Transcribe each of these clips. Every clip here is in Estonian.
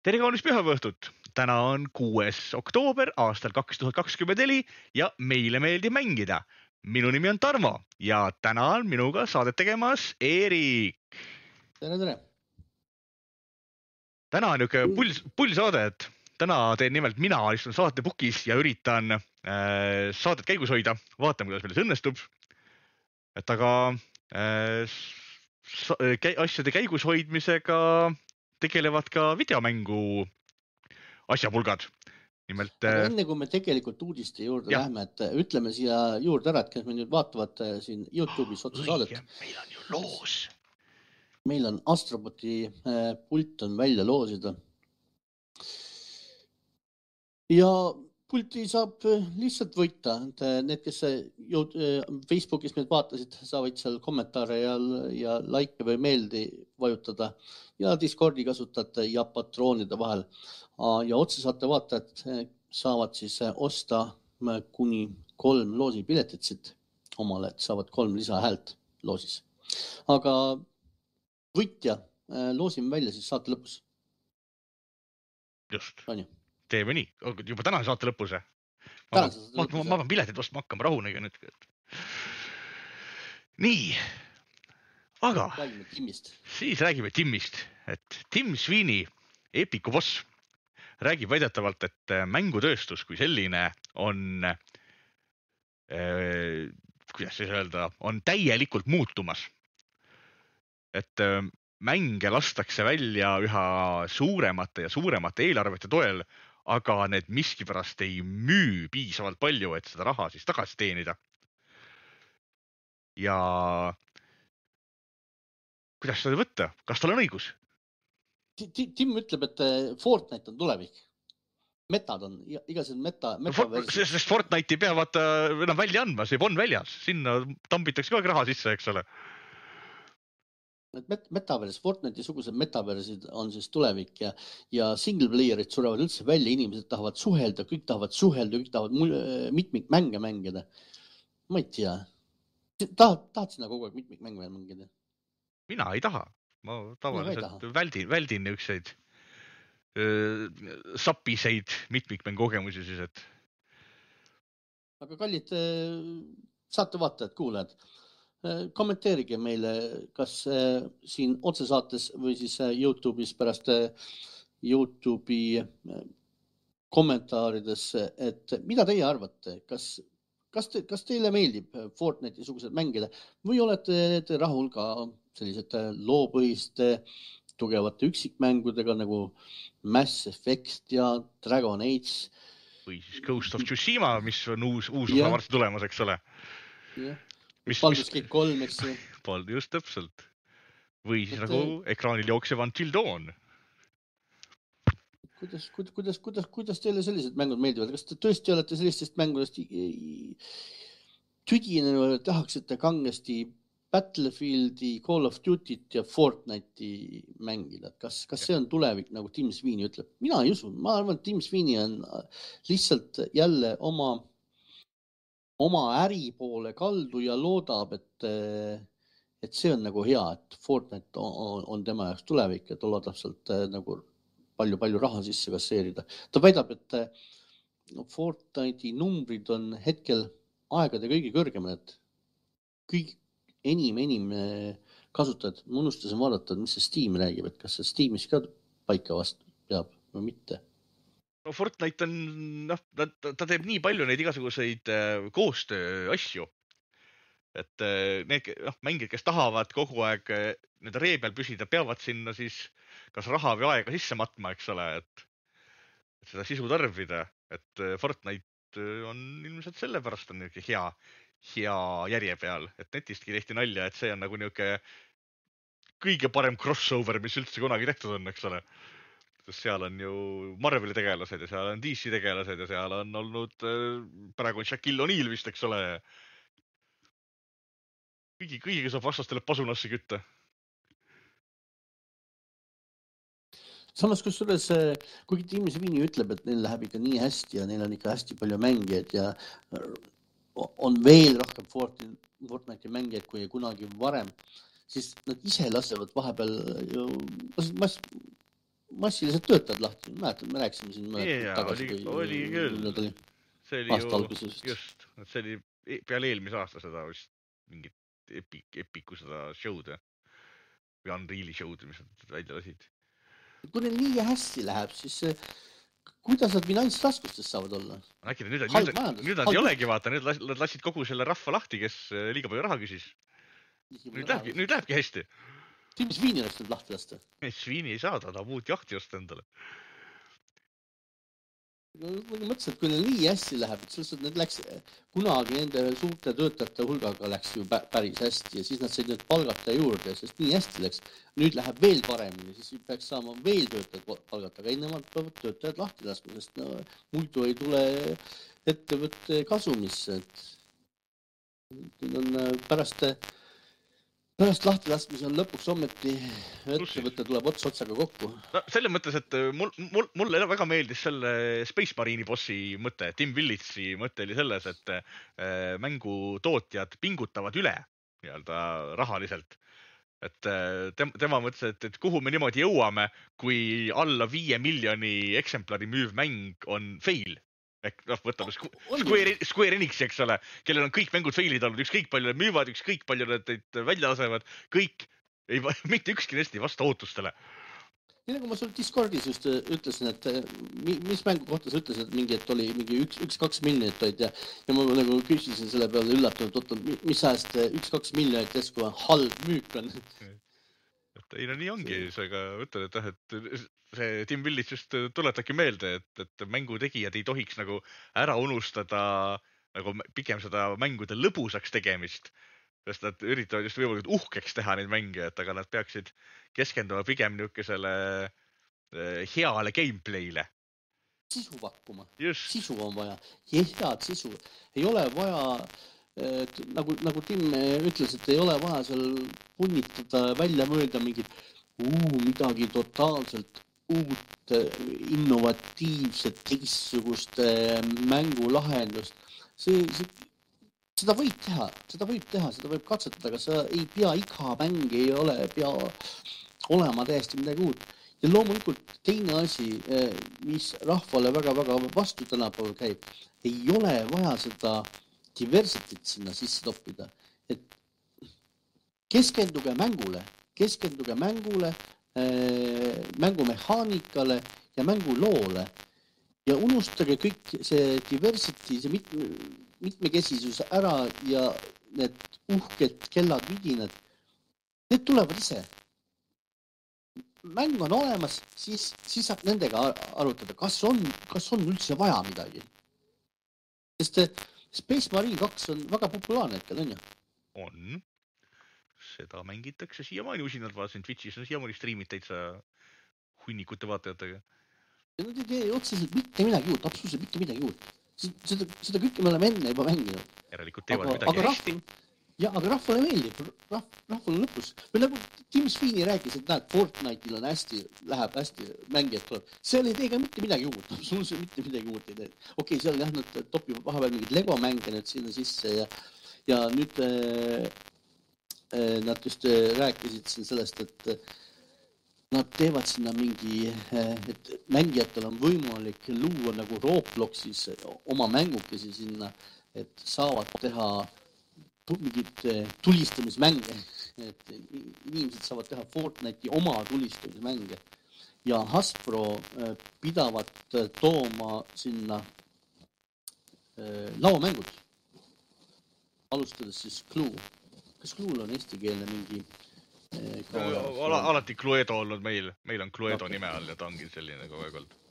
Tere kaunist pühapäevõhtut! Täna on 6. oktoober aastal 2024 ja meile meeldib mängida. Minu nimi on Tarmo ja täna on minuga saadet tegemas Eerik. Tere. Täna on niuke pull saade, et täna teen nimelt mina istun saatepukis ja üritan saadet käigus hoida. Vaatame, kuidas meil see õnnestub. Et aga asjade käigus hoidmisega tegelevad ka videomängu asjapulgad. Nimelt, aga enne kui me tegelikult uudiste juurde lähme, et ütleme siia juurde ära, et kes me nüüd vaatavad siin YouTube'is otsesaadet. Meil on ju loos. Meil on Astroboti pult on välja loosida. Ja pulti saab lihtsalt võita. Need, kes Facebookis meid vaatasid, saavad seal kommentaare ja like või meeldi vajutada ja Discordi kasutate ja patroonide vahel. Ja otsesaate vaatajad saavad siis osta kuni 3 loosipiletit siit omale, et saavad 3 lisahäält loosis. Aga võitja loosime välja siis saate lõpus. Just. Teeme nii. Juba täna saate lõpus. Ma pean piletit ostma hakkama rahunega nüüd. Nii. Aga siis räägime Timmist. Et Tim Sweeney, Epiku boss, räägib väidetavalt, et mängutööstus kui selline on, kuidas siis öelda, on täielikult muutumas. Et mänge lastakse välja üha suuremate ja suuremate eelarvete toel, aga need miskipärast ei müü piisavalt palju, et seda raha siis tagasi teenida. Ja kuidas seda võtta? Kas tal on õigus? Tim ütleb, et Fortnite on tulevik. Metad on, igased metaversid. Sest Fortnite'i peavad enam välja andma, see on väljas. Sinna tambitakse kogu raha sisse, eks ole. Metavers, Fortnite'i sugused metaversid on siis tulevik ja single playerid surevad üldse välja. Inimesed tahavad suhelda, kõik tahavad mitmikmänge mängida. Ma ei tea. Tahad sina kogu aeg mitmikmänge mängida? Mina ei taha. Ma tavaliselt väldin ükseid sapiseid mitmikmäng kogemusi siis, et. Aga kallid saatevaatajad, kuulajad, kommenteerige meile, kas siin otsesaates või siis YouTube'is pärast YouTube'i kommentaarides, et mida teie arvate, kas teile meeldib Fortnite'i sugused mängida või olete rahul ka sellised loopõhiste tugevate üksikmängudega nagu Mass Effect ja Dragon Age. Või siis Ghost of Tsushima, mis on uus osa varsti tulemas, eks ole. Baldur's Gate 3, eks ju. Just täpselt. Või siis nagu ekraanil jooksev Until Dawn. Kuidas teile sellised mängud meeldivad? Kas te tõesti olete sellistest mängudest tüdinenud, tahaksite kangesti Battlefieldi, Call of Duty't ja Fortnite'i mängida? Kas see on tulevik, nagu Tim Sweeney ütleb? Mina ei usu. Ma arvan, et Tim Sweeney on lihtsalt jälle oma äri poole kaldu ja loodab, et see on nagu hea, et Fortnite on tema jaoks tulevik, et loodab sealt nagu palju raha sisse kasseerida. Ta väidab, et Fortnite'i numbrid on hetkel aegade kõige kõrgemad, et kõik enim kasutajad. Ma unustasin vaadata, mis see Steam räägib, et kas see Steamis ka paika vastu peab või mitte. No Fortnite on, ta teeb nii palju neid igasuguseid koostöö asju, et need mängid, kes tahavad kogu aeg nende ree peal püsida, peavad sinna siis kas raha või aega sisse matma, eks ole, et seda sisu tarbida, et Fortnite on ilmselt sellepärast on hea järje peal, et netistki tehti nalja, et see on nagu niuke kõige parem crossover, mis üldse kunagi tehtud on, eks ole. Sest seal on ju Marveli tegelased ja seal on DC tegelased ja seal on olnud praegu Shaquille O'Neal vist, eks ole. Kõigiga saab vastastele pasunasse kütta. Samas kusjuures, kuigi Tim Sweeney ütleb, et neil läheb ikka nii hästi ja neil on ikka hästi palju mängijaid ja on veel rohkem Fortnite'i mängijaid kui kunagi varem, siis nad ise lasevad vahepeal ju massiliselt töötajad lahti, mäletad, me rääkisime siin jaa, tagasi. oli küll. See oli aasta ju, alguses. just, see oli peale eelmise aasta seda vist mingit Epiku seda show'd või Unreali show'd, mis nad välja lasid. Kui neil nii hästi läheb, siis kuidas nad finantsraskustes saavad olla? Äkki nüüd nad ei olegi, vaata, nad lasid kogu selle rahva lahti, kes liiga palju raha küsis. Nüüd lähebki hästi. Tim Sweeney oleks nüüd lahti lasta. Sweeney ei saa, ta tahab uut jahti osta endale. Ma mõtlesin, et kui neil nii hästi läheb, et selles need läks kunagi nende suurte töötajate hulgaga läks ju päris hästi ja siis nad said nüüd palgata juurde, sest nii hästi läks. Nüüd läheb veel paremini, siis peaks saama veel töötajad palgata, aga nemad peavad töötajad lahti laskma, sest muidu ei tule ettevõtte kasumisse. Nüüd on pärast lahti laskmise on lõpuks ometi ettevõte tuleb otsaga kokku. No, selles mõttes, et mulle väga meeldis selle Space Marine'i bossi mõte. Tim Willitsi mõte oli selles, et mängutootjad pingutavad üle rahaliselt. Et tema mõtles, et kuhu me niimoodi jõuame, kui alla 5 miljoni eksemplari müüv mäng on fail. Ehk võtame Square Enixi, eks ole, kellel on kõik mängud failid olnud, ükskõik palju need müüvad, ükskõik palju need välja lasevad, kõik, mitte ükski neist ei vasta ootustele. Nii nagu ma sul Discordis just ütlesin, et mis mängu kohta sa ütlesid, et oli mingi 1-2 miljonit olid ja ma nagu küsisin selle peale üllatunud, mis ajast 1-2 miljonit järsku halb müük on. Ei, no nii ongi, seega ütlen, et see Tim Willits just tuletaki meelde, et mängutegijad ei tohiks nagu ära unustada nagu pigem seda mängude lõbusaks tegemist, sest nad üritavad just võimalikult uhkeks teha neid mänge, et aga nad peaksid keskenduma pigem niukesele heale gameplayle. Sisu pakkuma. Just. Sisu on vaja. Head sisu. Ei ole vaja, nagu Tim ütles, et ei ole vaja seal punnitada, välja mõelda mingit midagi totaalselt uut, innovatiivset, teistsugust mängulahendust. Seda võib teha, seda võib katsetada, aga sa ei pea iga mäng pea olema täiesti midagi uut. Ja loomulikult teine asi, mis rahvale väga-väga vastu tänapäeval käib, ei ole vaja seda diversityt sinna sisse toppida. Et keskenduge mängule, mängumehaanikale ja mänguloole ja unustage kõik see diversity, see mitmekesisus ära ja need uhked kellad, vidinad, need tulevad ise. Mäng on olemas, siis saab nendega arutada, kas on üldse vaja midagi. Sest Space Marine 2 on väga populaarne hetkel, on ju? On. Seda mängitakse siiamaani usinalt, vaatasin Twitchis, on siiamaani striimid täitsa hunnikute vaatajatega. Nad ei tee otseselt mitte midagi uut, absoluutselt mitte midagi uut. Seda kõike me oleme enne juba mänginud. Järelikult teevad midagi hästi. Aga rahvale meeldib, rahvale lõpus. Või nagu Tim Sweeney rääkis, et näed, Fortnite'il on läheb hästi, mängijad tuleb. Seal ei tee ka mitte midagi uut, absoluutselt mitte midagi uut ei tee. Okei, seal jah, nad topivad vahepeal mingid Lego mänge nüüd sinna sisse ja nüüd nad just rääkisid siin sellest, et nad teevad sinna mingi, et mängijatel on võimalik luua nagu Robloxis oma mängukesi sinna, et saavad teha mingid tulistamismänge, et inimesed saavad teha Fortnite'i oma tulistamismänge ja Hasbro pidavad tooma sinna lauamängud, alustades siis Clue. Kas Clue'l on eestikeelne mingi alati Cluedo olnud meil on Cluedo nime all ja ta ongi selline kogu aeg olnud.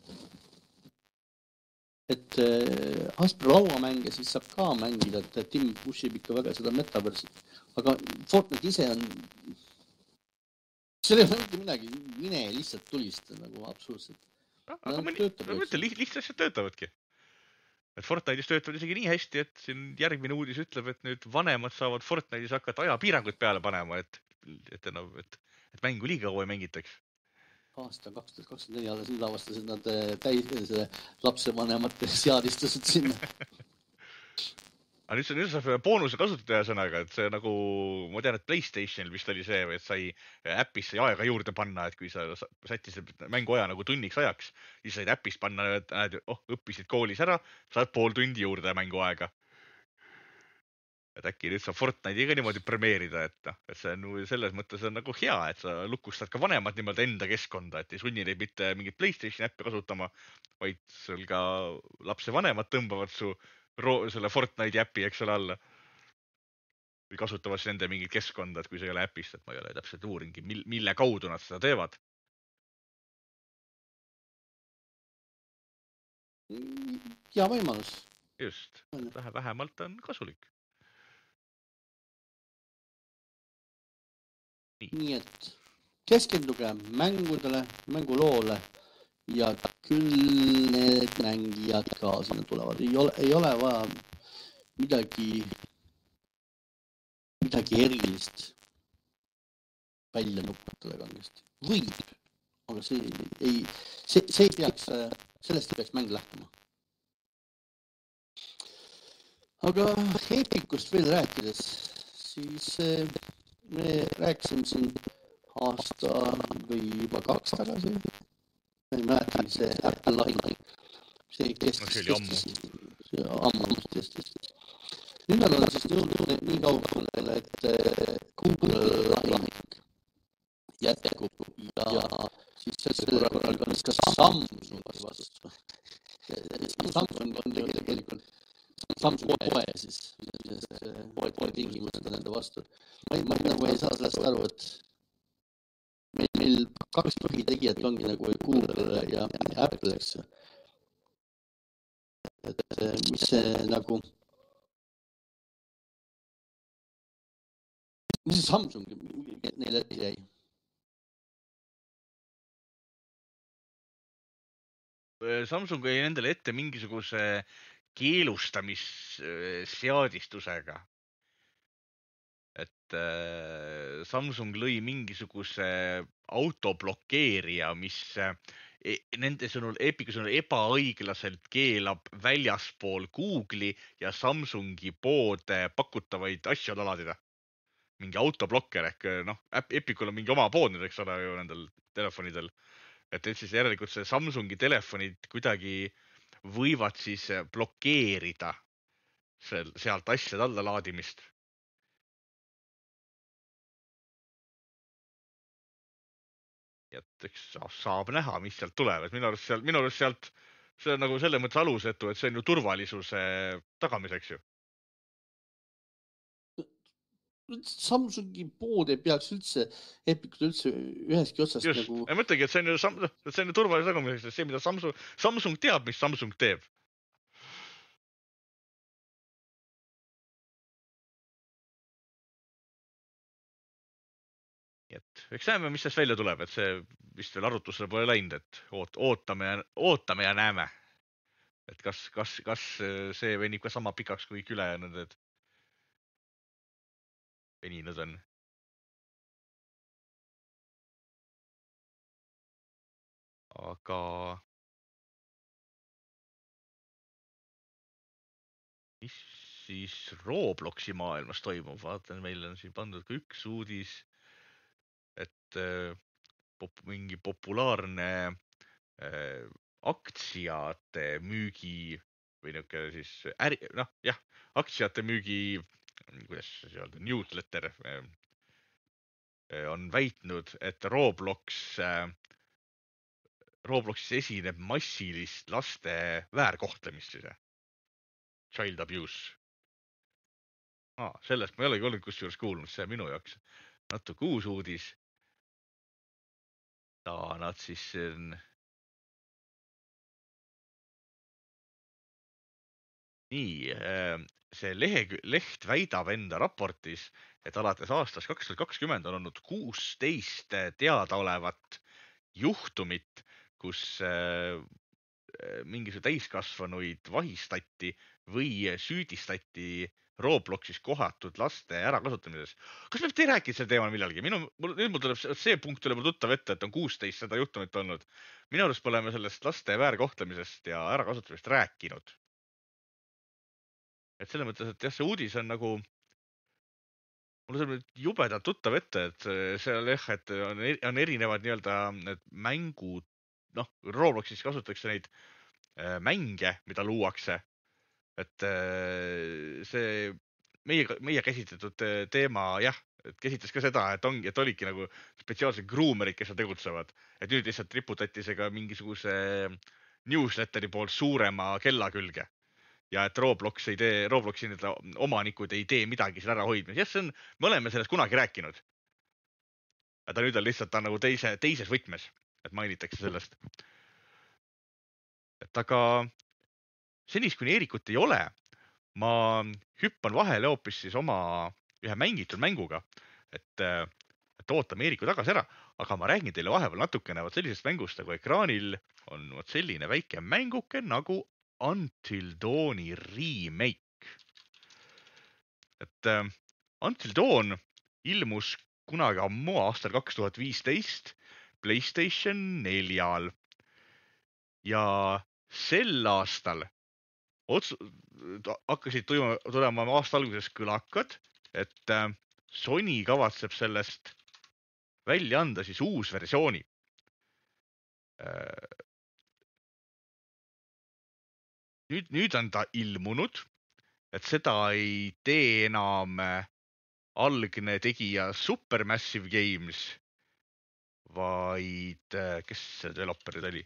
Et Hasbro lauamänge siis saab ka mängida, et Tim pushib ikka väga seda metaversit. Aga Fortnite ise on, seal ei ole mitte midagi, mine lihtsalt tulista nagu absoluutselt. Aga lihtsalt töötavadki. Et Fortnite'is töötavad isegi nii hästi, et siin järgmine uudis ütleb, et nüüd vanemad saavad Fortnite'is hakata ajapiiranguid peale panema, et mängu liiga kaua ei mängitaks. Aasta 2024 alles nüüd avastasid nad lapsevanemate seadistused sinna. aga nüüd saab boonuse kasutada ühesõnaga, et see nagu, ma tean, et PlayStationil vist oli see, et sai äpis sai aega juurde panna, et kui sa sättisid mänguaja nagu tunniks ajaks, siis said äpist panna, et näed, õppisid koolis ära, saad pool tundi juurde mänguaega. Et äkki nüüd saab Fortnite'i ka niimoodi premeerida, et see on selles mõttes on nagu hea, et sa lukustad ka vanemad niimoodi enda keskkonda, et ei sunni neid mitte mingit PlayStation äppi kasutama, vaid sul ka lapsevanemad tõmbavad su selle Fortnite'i äppi, eks ole, alla. Või kasutavad siis nende mingit keskkonda, et kui see ei ole äpist, et ma ei ole täpselt uuringi, mille kaudu nad seda teevad. Ja võimalus. Just, vähemalt on kasulik. Nii et keskenduge mängudele, mänguloole ja küll need mängijad ka sinna tulevad. Ei ole vaja midagi erilist välja nuputada kangesti. Võib, aga see ei peaks, sellest ei peaks mäng lähtuma. Aga Epicust veel rääkides, siis me rääkisime siin aasta või juba 2 tagasi. Ma ei mäletagi see Apple lahing. See kestis ammu. Nüüd nad on siis jõudnud nii kaugele, et Google lahing jätkub ja siis selle korral on ka Samsungi vastu. Samsung on tegelikult Samsung poe siis, poe tingimused on nende vastu. Ma ei saa sellest aru, et meil 2 põhitegijad ongi nagu Google ja Apple, eks. Et mis see nagu... Mis see Samsung neile ette jäi? Samsung jäi nendele ette mingisuguse keelustamisseadistusega. Et Samsung lõi mingisuguse autoblokeerija, mis nende sõnul, Epicu sõnul ebaõiglaselt keelab väljaspool Google'i ja Samsungi poode pakutavaid asju laadida. Mingi autoblokker ehk Epicul on mingi oma pood nüüd, eks ole, ju nendel telefonidel. Et siis järelikult see Samsungi telefonid kuidagi võivad siis blokeerida sealt asjade alla laadimist. Et eks saab näha, mis sealt tuleb. Et minu arust sealt see on nagu selle mõttes alusetu, et see on ju turvalisuse tagamiseks ju. Samsungi pood ei peaks üldse, Epicut üldse üheski otsast just, nagu... ma mõtlengi, et see on ju turvalise tagamiseks, see, mida Samsung teab, mis Samsung teeb. Et eks näeme, mis sellest välja tuleb, et see vist veel arutlusele pole läinud, et ootame ja näeme. Et kas see venib ka sama pikaks kui ülejäänud, et veninud on. Aga mis siis Robloxi maailmas toimub? Vaatan, meil on siin pandud ka üks uudis, et mingi populaarne aktsiate müügi või niuke siis aktsiate müügi, kuidas see öelda, newsletter on väitnud, et Robloxis esineb massilist laste väärkohtlemist siis. Child abuse. Sellest ma ei olegi olnud kusjuures kuulnud, see minu jaoks natuke uus uudis. Nad siis nii, see leht väidab enda raportis, et alates aastast 2020 on olnud 16 teadaolevat juhtumit, kus mingisuguse täiskasvanuid vahistati või süüdistati Robloxis kohatud laste ärakasutamises. Kas me ei rääkinud selle teemal millalgi? Nüüd mul tuleb see punkt üle tuttav ette, et on 16 seda juhtumit olnud. Minu arust pole me sellest laste väärkohtlemisest ja ärakasutamisest rääkinud. et selles mõttes, et jah, see uudis on nagu, mulle tuleb nüüd jubedalt tuttav ette, et seal jah, et on erinevad nii-öelda need mängud, noh, Robloxis kasutatakse neid mänge, mida luuakse, et see meie käsitletud teema, jah, et käsitles ka seda, et olidki nagu spetsiaalsed gruumerid, kes seal tegutsevad, et nüüd lihtsalt riputati see ka mingisuguse newsletteri poolt suurema kella külge. Ja et Robloxi omanikud ei tee midagi seal ära hoidmas. Jah, me oleme sellest kunagi rääkinud. Ta nüüd on lihtsalt nagu teises võtmes, et mainitakse sellest. Et aga senist, kuni Eerikut ei ole, ma hüppan vahele hoopis siis oma ühe mängitud mänguga, et ootame Eeriku tagasi ära, aga ma räägin teile vahepeal natukene sellisest mängust, nagu ekraanil on selline väike mänguke nagu Until Dawni remake. Et Until Dawn ilmus kunagi ammu aastal 2015 PlayStation 4-l ja sel aastal hakkasid tulema aasta alguses kõlakad, et Sony kavatseb sellest välja anda siis uus versiooni. Nüüd on ta ilmunud, et seda ei tee enam algne tegija Supermassive Games, vaid kes see developerid oli?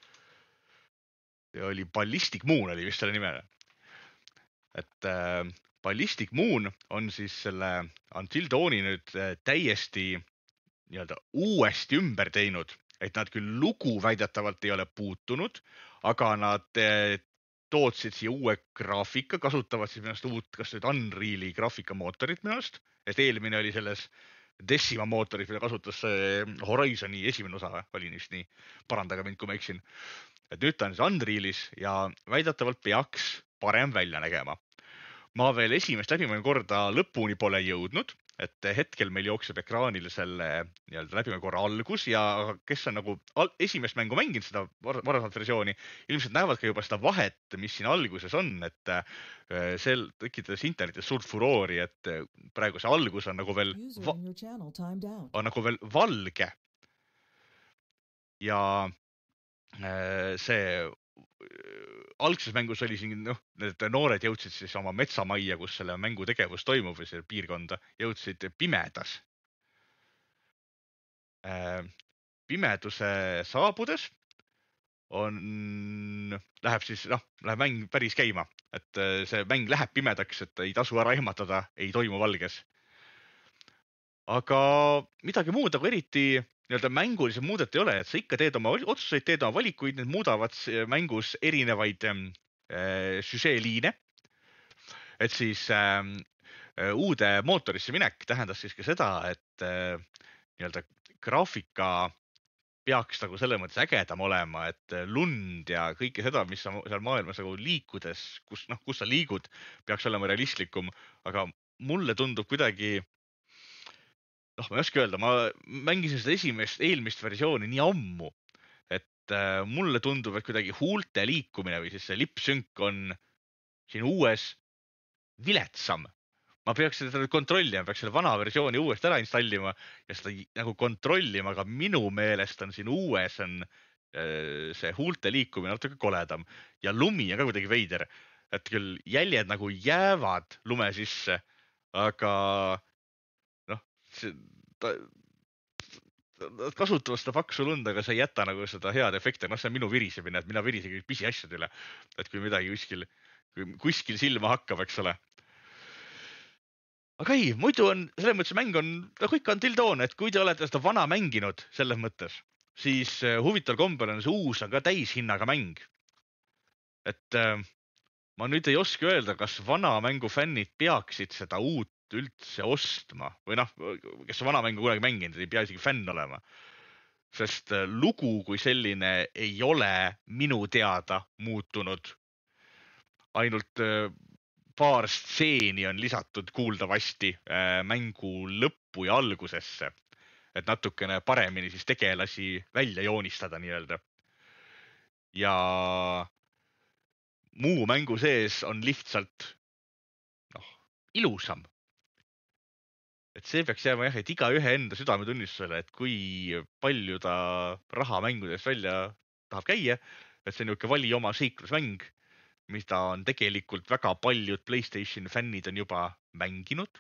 See oli Ballistic Moon oli vist selle nimele. Et Ballistic Moon on siis selle Until Dawni nüüd täiesti nii-öelda uuesti ümber teinud, et nad küll lugu väidetavalt ei ole puutunud, aga nad tootsid siia uue graafika, kasutavad siis minust uut, kas nüüd Unreali graafikamootorit minust, et eelmine oli selles Decima mootorit, mida kasutas Horizoni esimene osa, oli vist nii, parandage mind, kui ma eksin. Et nüüd ta on siis Unrealis ja väidetavalt peaks parem välja nägema. Ma veel esimest läbimängu korda lõpuni pole jõudnud, et hetkel meil jookseb ekraanil selle nii-öelda läbimängu korra algus ja kes on nagu esimest mängu mänginud seda varasemat versiooni, ilmselt näevad ka juba seda vahet, mis siin alguses on, et sel tekitas internetis suurt furoori, et praegu see algus on nagu veel valge. Ja see algses mängus oli siin, need noored jõudsid siis oma metsamajja, kus selle mängu tegevus toimub või selle piirkonda, jõudsid pimedas. Pimeduse saabudes läheb mäng päris käima, et see mäng läheb pimedaks, et ei tasu ära ehmatada, ei toimu valges. Aga midagi muud nagu eriti nii-öelda mänguliselt muudet ei ole, et sa ikka teed oma otsuseid, teed oma valikuid, need muudavad mängus erinevaid süžeeliine. Et siis uude mootorisse minek tähendas siis ka seda, et nii-öelda graafika peaks nagu selle mõttes ägedam olema, et lund ja kõike seda, mis sa seal maailmas nagu liikudes, kus sa liigud, peaks olema realistlikum, aga mulle tundub kuidagi, ma ei oska öelda, ma mängisin seda eelmist versiooni nii ammu, et mulle tundub, et kuidagi huulte liikumine või siis see lipsynk on siin uues viletsam. Ma peaks seda kontrollima, peaks selle vana versiooni uuesti ära installima ja seda nagu kontrollima, aga minu meelest on siin uues on see huulte liikumine natuke koledam ja lumi on ka kuidagi veider, et küll jäljed nagu jäävad lume sisse, aga nad kasutavad seda paksu lund, aga see ei jäta nagu seda head efekti. See on minu virisemine, et mina virisegi pisiasjade üle, et kui midagi kuskil silma hakkab, eks ole. Aga ei, muidu on, selles mõttes mäng on, nagu ikka Until Dawn, et kui te olete seda vana mänginud selles mõttes, siis huvitaval kombel on see uus on ka täishinnaga mäng. Et ma nüüd ei oska öelda, kas vana mängu fännid peaksid seda uut üldse ostma või kes vana mängu kunagi mänginud, ei pea isegi fänn olema. Sest lugu kui selline ei ole minu teada muutunud. Ainult paar stseeni on lisatud kuuldavasti mängu lõppu ja algusesse, et natukene paremini siis tegelasi välja joonistada nii-öelda. Ja muu mängu sees on lihtsalt ilusam. Et see peaks jääma jah, et igaühe enda südametunnistusele, et kui palju ta raha mängudest välja tahab käia, et see on niisugune vali oma seiklusmäng, mida on tegelikult väga paljud PlayStation fännid on juba mänginud.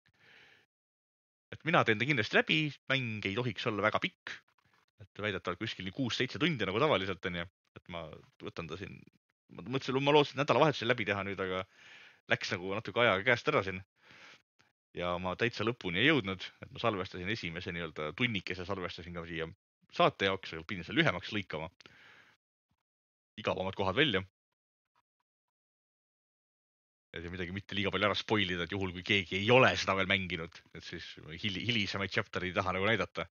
Et mina teen ta kindlasti läbi, mäng ei tohiks olla väga pikk, et väidetavalt kuskil 6-7 tundi nagu tavaliselt on ju, et ma võtan ta siin, ma mõtlesin, ma lootsin nädalavahetusel läbi teha nüüd, aga läks nagu natuke ajaga käest ära siin. Ja ma täitsa lõpuni ei jõudnud, et ma salvestasin esimese nii-öelda tunnikese, salvestasin ka siia saate jaoks, pidin selle lühemaks lõikama. Igavamad kohad välja. Et midagi mitte liiga palju ära spoilida, et juhul kui keegi ei ole seda veel mänginud, et siis hilisemaid chapter'id ei taha nagu näidata.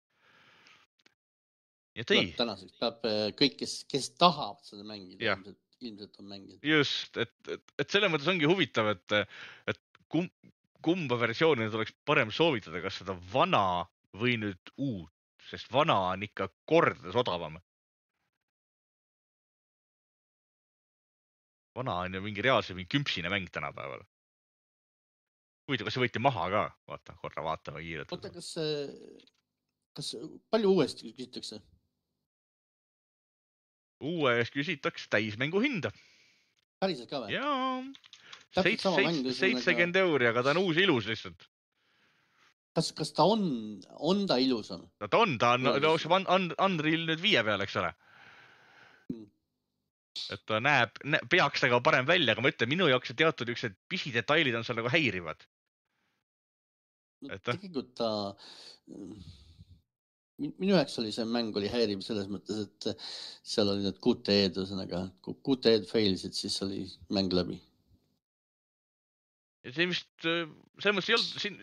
Ja tõi. Tänaseks peab kõik, kes tahavad seda mängida, ilmselt on mänginud. Just, et selle mõttes ongi huvitav, et kumba versiooni tuleks parem soovitada, kas seda vana või nüüd uut, sest vana on ikka kordades odavam. Vana on ju mingi reaalse kümpsine mäng tänapäeval. Huvitav, kas see võeti maha ka? Vaata, korra vaatame kiirelt. Oota, kas palju uuesti küsitakse? Uuest küsitakse täismängu hinda. Päriselt ka või? Jaa. 70 €, aga ta on uus ilus lihtsalt. Kas ta on ta ilusam? No ta on Unreal nüüd 5 peal, eks ole. Et ta peaks aga parem välja, aga ma ütlen, minu jaoks teatud üks pisidetailid on seal nagu häirivad. Tegelikult ta... Minu jaoks oli see mäng oli häiriv selles mõttes, et seal oli need QTE-d, ühesõnaga, kui QTE-d failisid, siis oli mäng läbi. Ja see vist, selles mõttes ei olnud siin,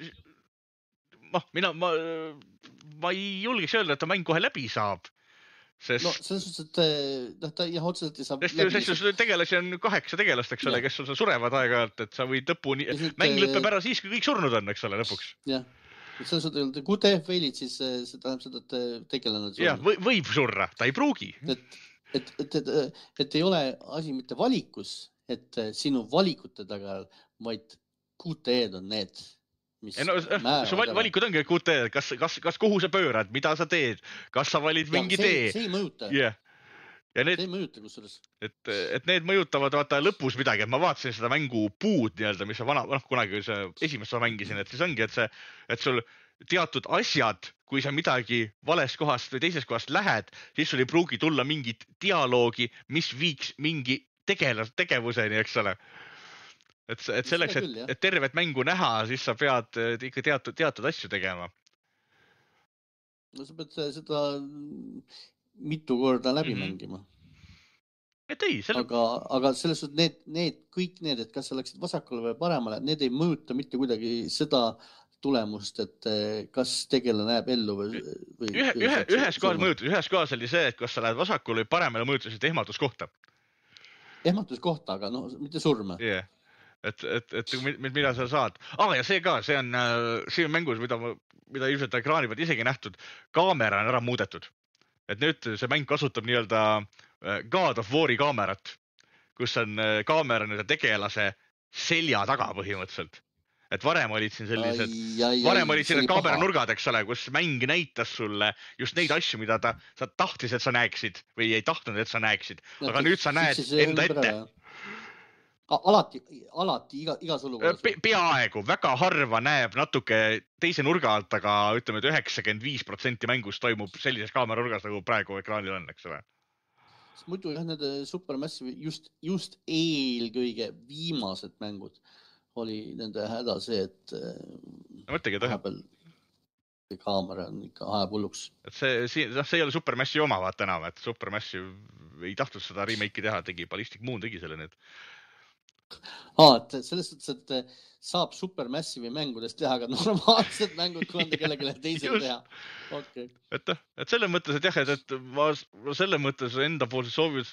ma ei julgeks öelda, et ta mäng kohe läbi saab. Sest... No, selles suhtes, et ta jah, otseselt ei saab läbi. Sest tegelasi on 8 tegelast, eks ole, kes sul surevad aega-ajalt, et sa võid lõpuni... Mäng lõpeb ära siis, kui kõik surnud on, eks ole, lõpuks. Jah. Selles suhtes, kui te failid, siis see tähendab seda, et tegelenud surnud. Jah, võib surra, ta ei pruugi. Et ei ole asi mitte valikus, et sinu valikute taga, vaid QTE-d on need, mis su valikud ongi QTE-d, kas kuhu sa pöörad, mida sa teed, kas sa valid mingi tee. See ei mõjuta. See ei mõjuta kusjuures. Et need mõjutavad vaata lõpus midagi, et ma vaatasin seda mängu puud nii-öelda, mis on kunagi esimest sa mängisin, et siis ongi, et sul teatud asjad, kui sa midagi valest kohast või teisest kohast lähed, siis sul ei pruugi tulla mingit dialoogi, mis viiks mingi tegevuseni, eks ole. Et selleks, et tervet mängu näha, siis sa pead ikka teatud asju tegema. No sa pead seda mitu korda läbi mängima. Aga selles suhtes kõik need, et kas sa läksid vasakule või paremale, need ei mõjuta mitte kuidagi seda tulemust, et kas tegelane näeb ellu või... Ühes kohas oli see, et kas sa lähed vasakule või paremale, mõjutasid ehmatuskohta. Ehmatuskohta, aga mitte surma. Jah. Et mida sa saad. Ja see on mängus, mida ilmselt ekraani pealt isegi nähtud, kaamera on ära muudetud. Et nüüd see mäng kasutab nii-öelda God of War'i kaamerat, kus on kaamera nii-öelda tegelase selja taga põhimõtteliselt. Et varem olid siin sellised, kaameranurgad, eks ole, kus mäng näitas sulle just neid asju, mida sa tahtis, et sa näeksid või ei tahtnud, et sa näeksid. Aga nüüd sa näed enda ette. Alati igas olukorras. Peaaegu, väga harva näeb natuke teise nurga alt, aga ütleme, et 95% mängust toimub sellises kaameranurgas, nagu praegu ekraanil on, eks ole. Muidu need Supermassive just eelkõige viimased mängud oli nende häda see, et vahepeal kaamera on ikka ajab hulluks. See ei ole Supermassive oma vaata enam, et Supermassive ei tahtnud seda remake'i teha, tegi Ballistic Moon tegi selle nüüd. Et selles suhtes, et saab Supermassive'i mängudest teha ka normaalsed mängud, kui on kellelegi teisel teha. Okay. Et selles mõttes, et jah, et ma selles mõttes enda poolse soovinud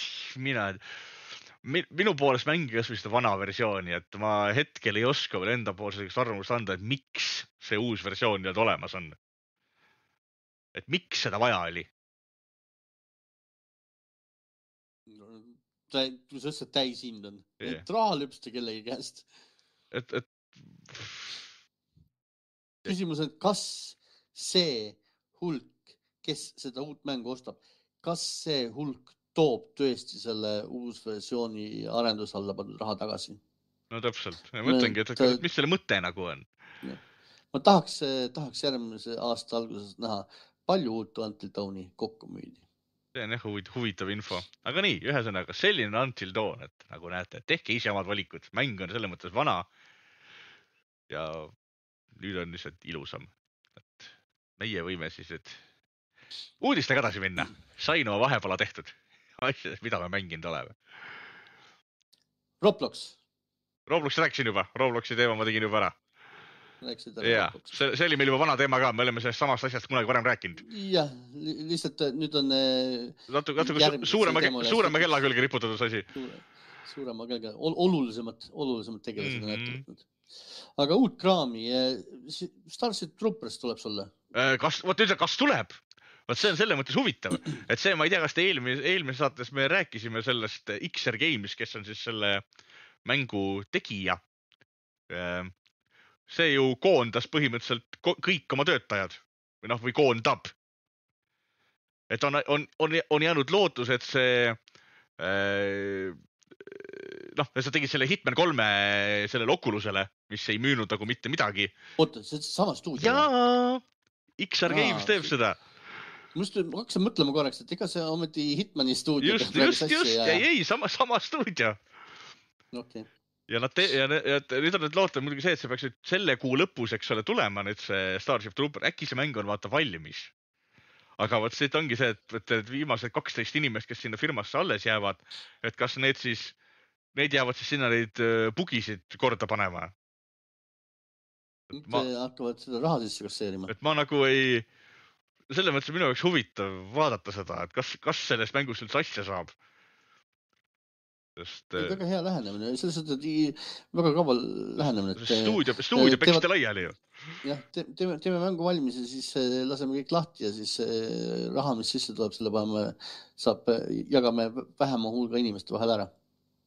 minu poolest mängi kas või seda vana versiooni, et ma hetkel ei oska veel enda poolseks arvamust anda, et miks see uus versioon nüüd olemas on. Et miks seda vaja oli? Kui sa ütlesid täishind on. Et raha lüpsta kellegi käest. Et küsimus on, kas see hulk, kes seda uut mängu ostab, kas see hulk toob tõesti selle uusversiooni arenduse alla pandud raha tagasi? No täpselt. Ma mõtlengi, et mis selle mõte nagu on? Ma tahaks järgmise aasta alguses näha, palju uut Until Dawni kokku müüdi. See on jah huvitav info. Aga nii, ühesõnaga selline Until Dawn, et nagu näete, tehke ise omad valikud. Mäng on selles mõttes vana ja nüüd on lihtsalt ilusam. Et meie võime siis nüüd uudistega edasi minna. Sain oma vahepala tehtud asjadest, mida me mänginud oleme. Robloxi rääkisin juba. Robloxi teema ma tegin juba ära. Ja, see oli meil juba vana teema ka, me oleme sellest samast asjast kunagi varem rääkinud. Jah, lihtsalt nüüd on natuke suurema kella külge riputatud asi. Suurema kellega, olulisemad tegelased on ettevõtnud. Aga uut kraami, Starship Troopers tuleb sulle? Kas tuleb? See on selle mõttes huvitav, et see, ma ei tea, kas te eelmises saates me rääkisime sellest XR Games, kes on siis selle mängu tegija. See ju koondas põhimõtteliselt kõik oma töötajad või koondab. Et on jäänud lootus, et see sa tegid selle Hitman 3 sellele Oculusele, mis ei müünud nagu mitte midagi. Oota, see sama stuudio? Jaa, XR Games teeb seda. Ma hakkasin mõtlema korraks, et ega see ometi Hitmani stuudio. Just, ei, sama stuudio. Okei. Ja nüüd on nüüd loota muidugi see, et see peaks nüüd selle kuu lõpus, eks ole, tulema nüüd see Starship Trooper. Äkki see mäng on vaata valmis. Aga vaat see ongi see, et viimased 12 inimest, kes sinna firmasse alles jäävad, et kas need jäävad siis sinna neid bugisid korda panema. Hakkavad seda raha sisse kasseerima. Et ma nagu selle mõttes minu jaoks huvitav vaadata seda, et kas sellest mängust üldse asja saab. Väga hea lähenemine, selles mõttes väga kaval lähenemine. Stuudio peksite laiali ju. Jah, teeme mängu valmis ja siis laseme kõik lahti ja siis raha, mis sisse tuleb, selle jagame vähema hulga inimeste vahel ära.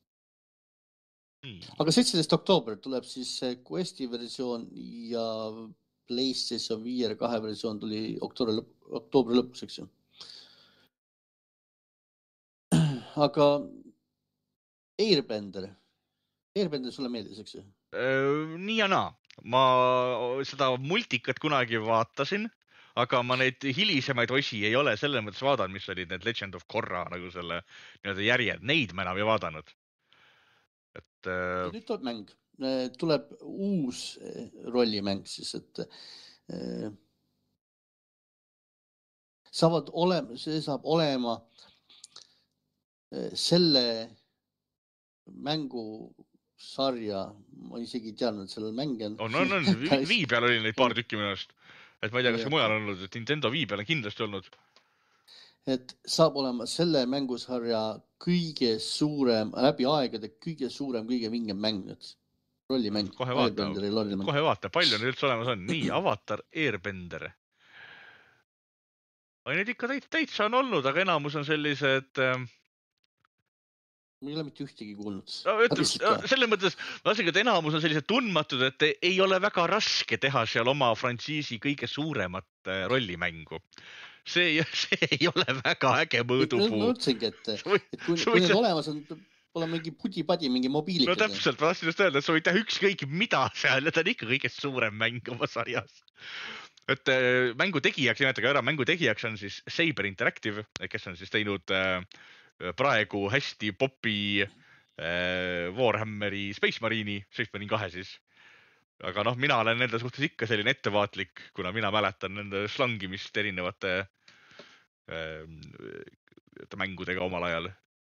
Aga 17. oktoober tuleb siis Questi versioon ja PlayStation 5 2 versioon tuli oktoobri lõpus, eks ju. Aga Airbender sulle meeldis, eks ju? Nii ja naa. Ma seda multikat kunagi vaatasin, aga ma neid hilisemaid osi ei ole selles mõttes vaadanud, mis olid need Legend of Korra nagu selle järjed. Neid ma enam ei vaadanud. Nüüd tuleb mäng. Tuleb uus rollimäng siis, et see saab olema selle mängusarja, ma isegi ei teadnud, et sellel mänge on. Vii peal oli neid paar tükki minust. Et ma ei tea, kas see mujal on olnud, et Nintendo Vii peal on kindlasti olnud. Et saab olema selle mängusarja kõige suurem, läbi aegade kõige suurem, kõige vingem mäng nüüd. Rollimäng. Kohe vaata, palju nüüd üldse olemas on. Nii, Avatar, Airbender. Neid ikka täitsa on olnud, aga enamus on sellised... Ma ei ole mitte ühtegi kuulnud. Selles mõttes, et enamus on sellised tundmatud, et ei ole väga raske teha seal oma frantsiisi kõige suuremat rollimängu. See ei ole väga äge mõõdupuu. Ma mõtlesingi, et kui need olemas on, pole mingi pudi-padi, mingi mobiilikud. No täpselt, ma tahtsin just öelda, et sa võid teha ükskõik mida seal, ja ta on ikka kõige suurem mäng oma sarjas. Et mängu tegijaks, nimetage ära, mängu tegijaks on siis Saber Interactive, kes on siis teinud... praegu hästi popi Warhammeri Space Marine'i 2 siis. Aga mina olen nende suhtes ikka selline ettevaatlik, kuna mina mäletan nende slangimist erinevate mängudega omal ajal.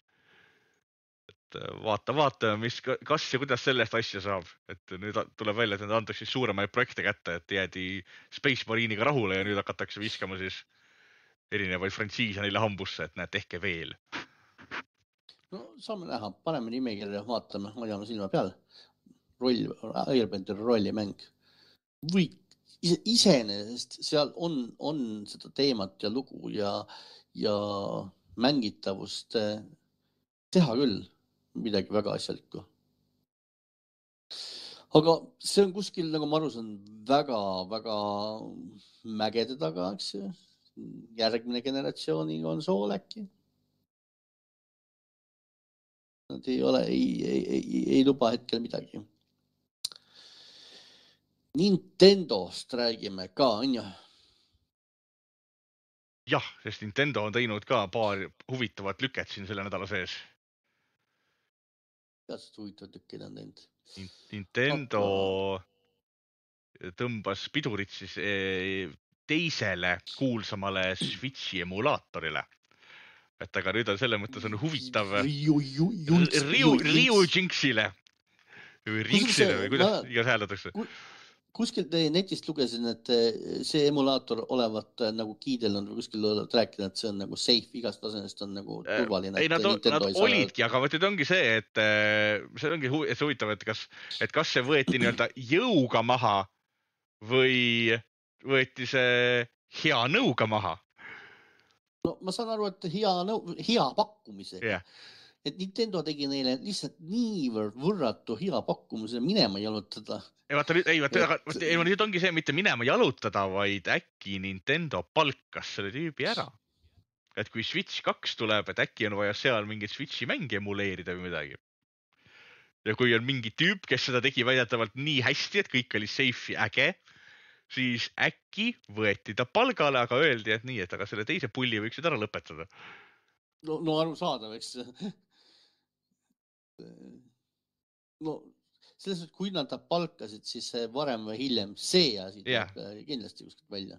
Et vaata, kas ja kuidas sellest asja saab. Et nüüd tuleb välja, et need antakse siis suuremaid projekte kätte, et jäädi Space Marine'iga rahule ja nüüd hakatakse viskama siis erinevaid frantsiise neile hambusse, et näed, tehke veel. No saame näha, paneme nimekirja, vaatame, hoiame silma peal. Airbender rollimäng. Või iseenesest seal on seda teemat ja lugu ja mängitavust teha küll midagi väga asjalikku. aga see on kuskil, nagu ma aru saan, väga-väga mägede taga, eks ju. Järgmine generatsiooni konsool äkki. Nad ei ole, ei luba hetkel midagi. Nintendost räägime ka, on ju? Jah, sest Nintendo on teinud ka paar huvitavat lüket siin selle nädala sees. Teadselt huvitavat lükkeid on teinud. Nintendo tõmbas pidurit siis teisele kuulsamale Switchi emulaatorile. Et aga nüüd on selle mõttes on huvitav Ryu Jinxile või Rinxile või kuidas igas hääldatakse. Kuskilt netist lugesin, et see emulaator olevat nagu kiidelnud või kuskil rääkinud, et see on nagu safe, igast tasemest on nagu turvaline. Ei, nad olidki, aga nüüd ongi see, et see ongi huvitav, et kas see võeti nii-öelda jõuga maha või võeti see hea nõuga maha. No ma saan aru, et hea pakkumisega. Yeah. Et Nintendo tegi neile lihtsalt niivõrd võrratu hea pakkumise minema jalutada. Nüüd ongi see mitte minema jalutada, vaid äkki Nintendo palkas selle tüübi ära. Et kui Switch 2 tuleb, et äkki on vaja seal mingit Switchi mängi emuleerida või midagi. Ja kui on mingi tüüp, kes seda tegi väidetavalt nii hästi, et kõik oli safe ja äge, siis äkki võeti ta palgale, aga öeldi, et nii, et aga selle teise pulli võiksid ära lõpetada. No aru saadav, eks. No selles mõttes, kui nad ta palkasid, siis varem või hiljem see asi tuleb kindlasti kuskilt välja.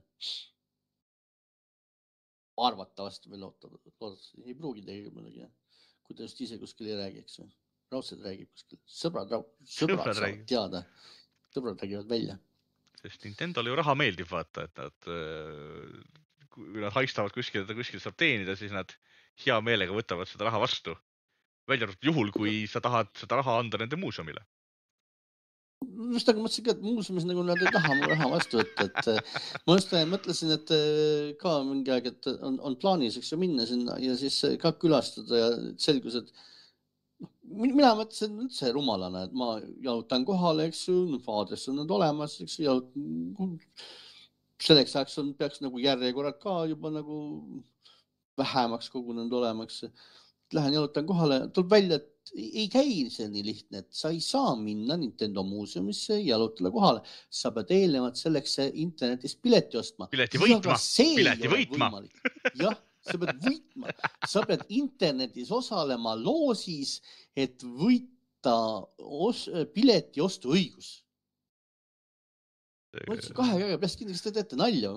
Arvatavasti või loodavasti. Ei pruugi tegema midagi. Kui ta just ise kuskil ei räägi, eks. Raudselt räägib kuskil. Sõbrad saavad teada. Sõbrad räägivad välja. Sest Nintendole ju raha meeldib vaata, et kui nad haistavad kuskil saab teenida, siis nad hea meelega võtavad seda raha vastu. Välja juhul, kui sa tahad seda raha anda nende muuseumile. Just aga mõtlesin ka, et muuseumis nagu nad ei taha mu raha vastu võtta. Ma just mõtlesin, et ka mingi aeg, et on plaanis eks ju minna sinna ja siis ka külastada ja selgus, et mina mõtlesin üldse rumalana, et ma jalutan kohale, eks ju, aadress on nad olemas, eks ju, selleks ajaks peaks nagu järjekorrad ka juba nagu vähemaks kogunenud olemaks. Lähen jalutan kohale, tuleb välja, et ei käi see nii lihtne, et sa ei saa minna Nintendo muuseumisse ja jalutada kohale. Sa pead eelnevalt selleks internetis pileti ostma. Pileti võitma. Jah, sa pead võitma. Sa pead internetis osalema loosis, et võita pileti ostu õigus. Ma ütlesin 2 käega peast kindlasti te teete nalja.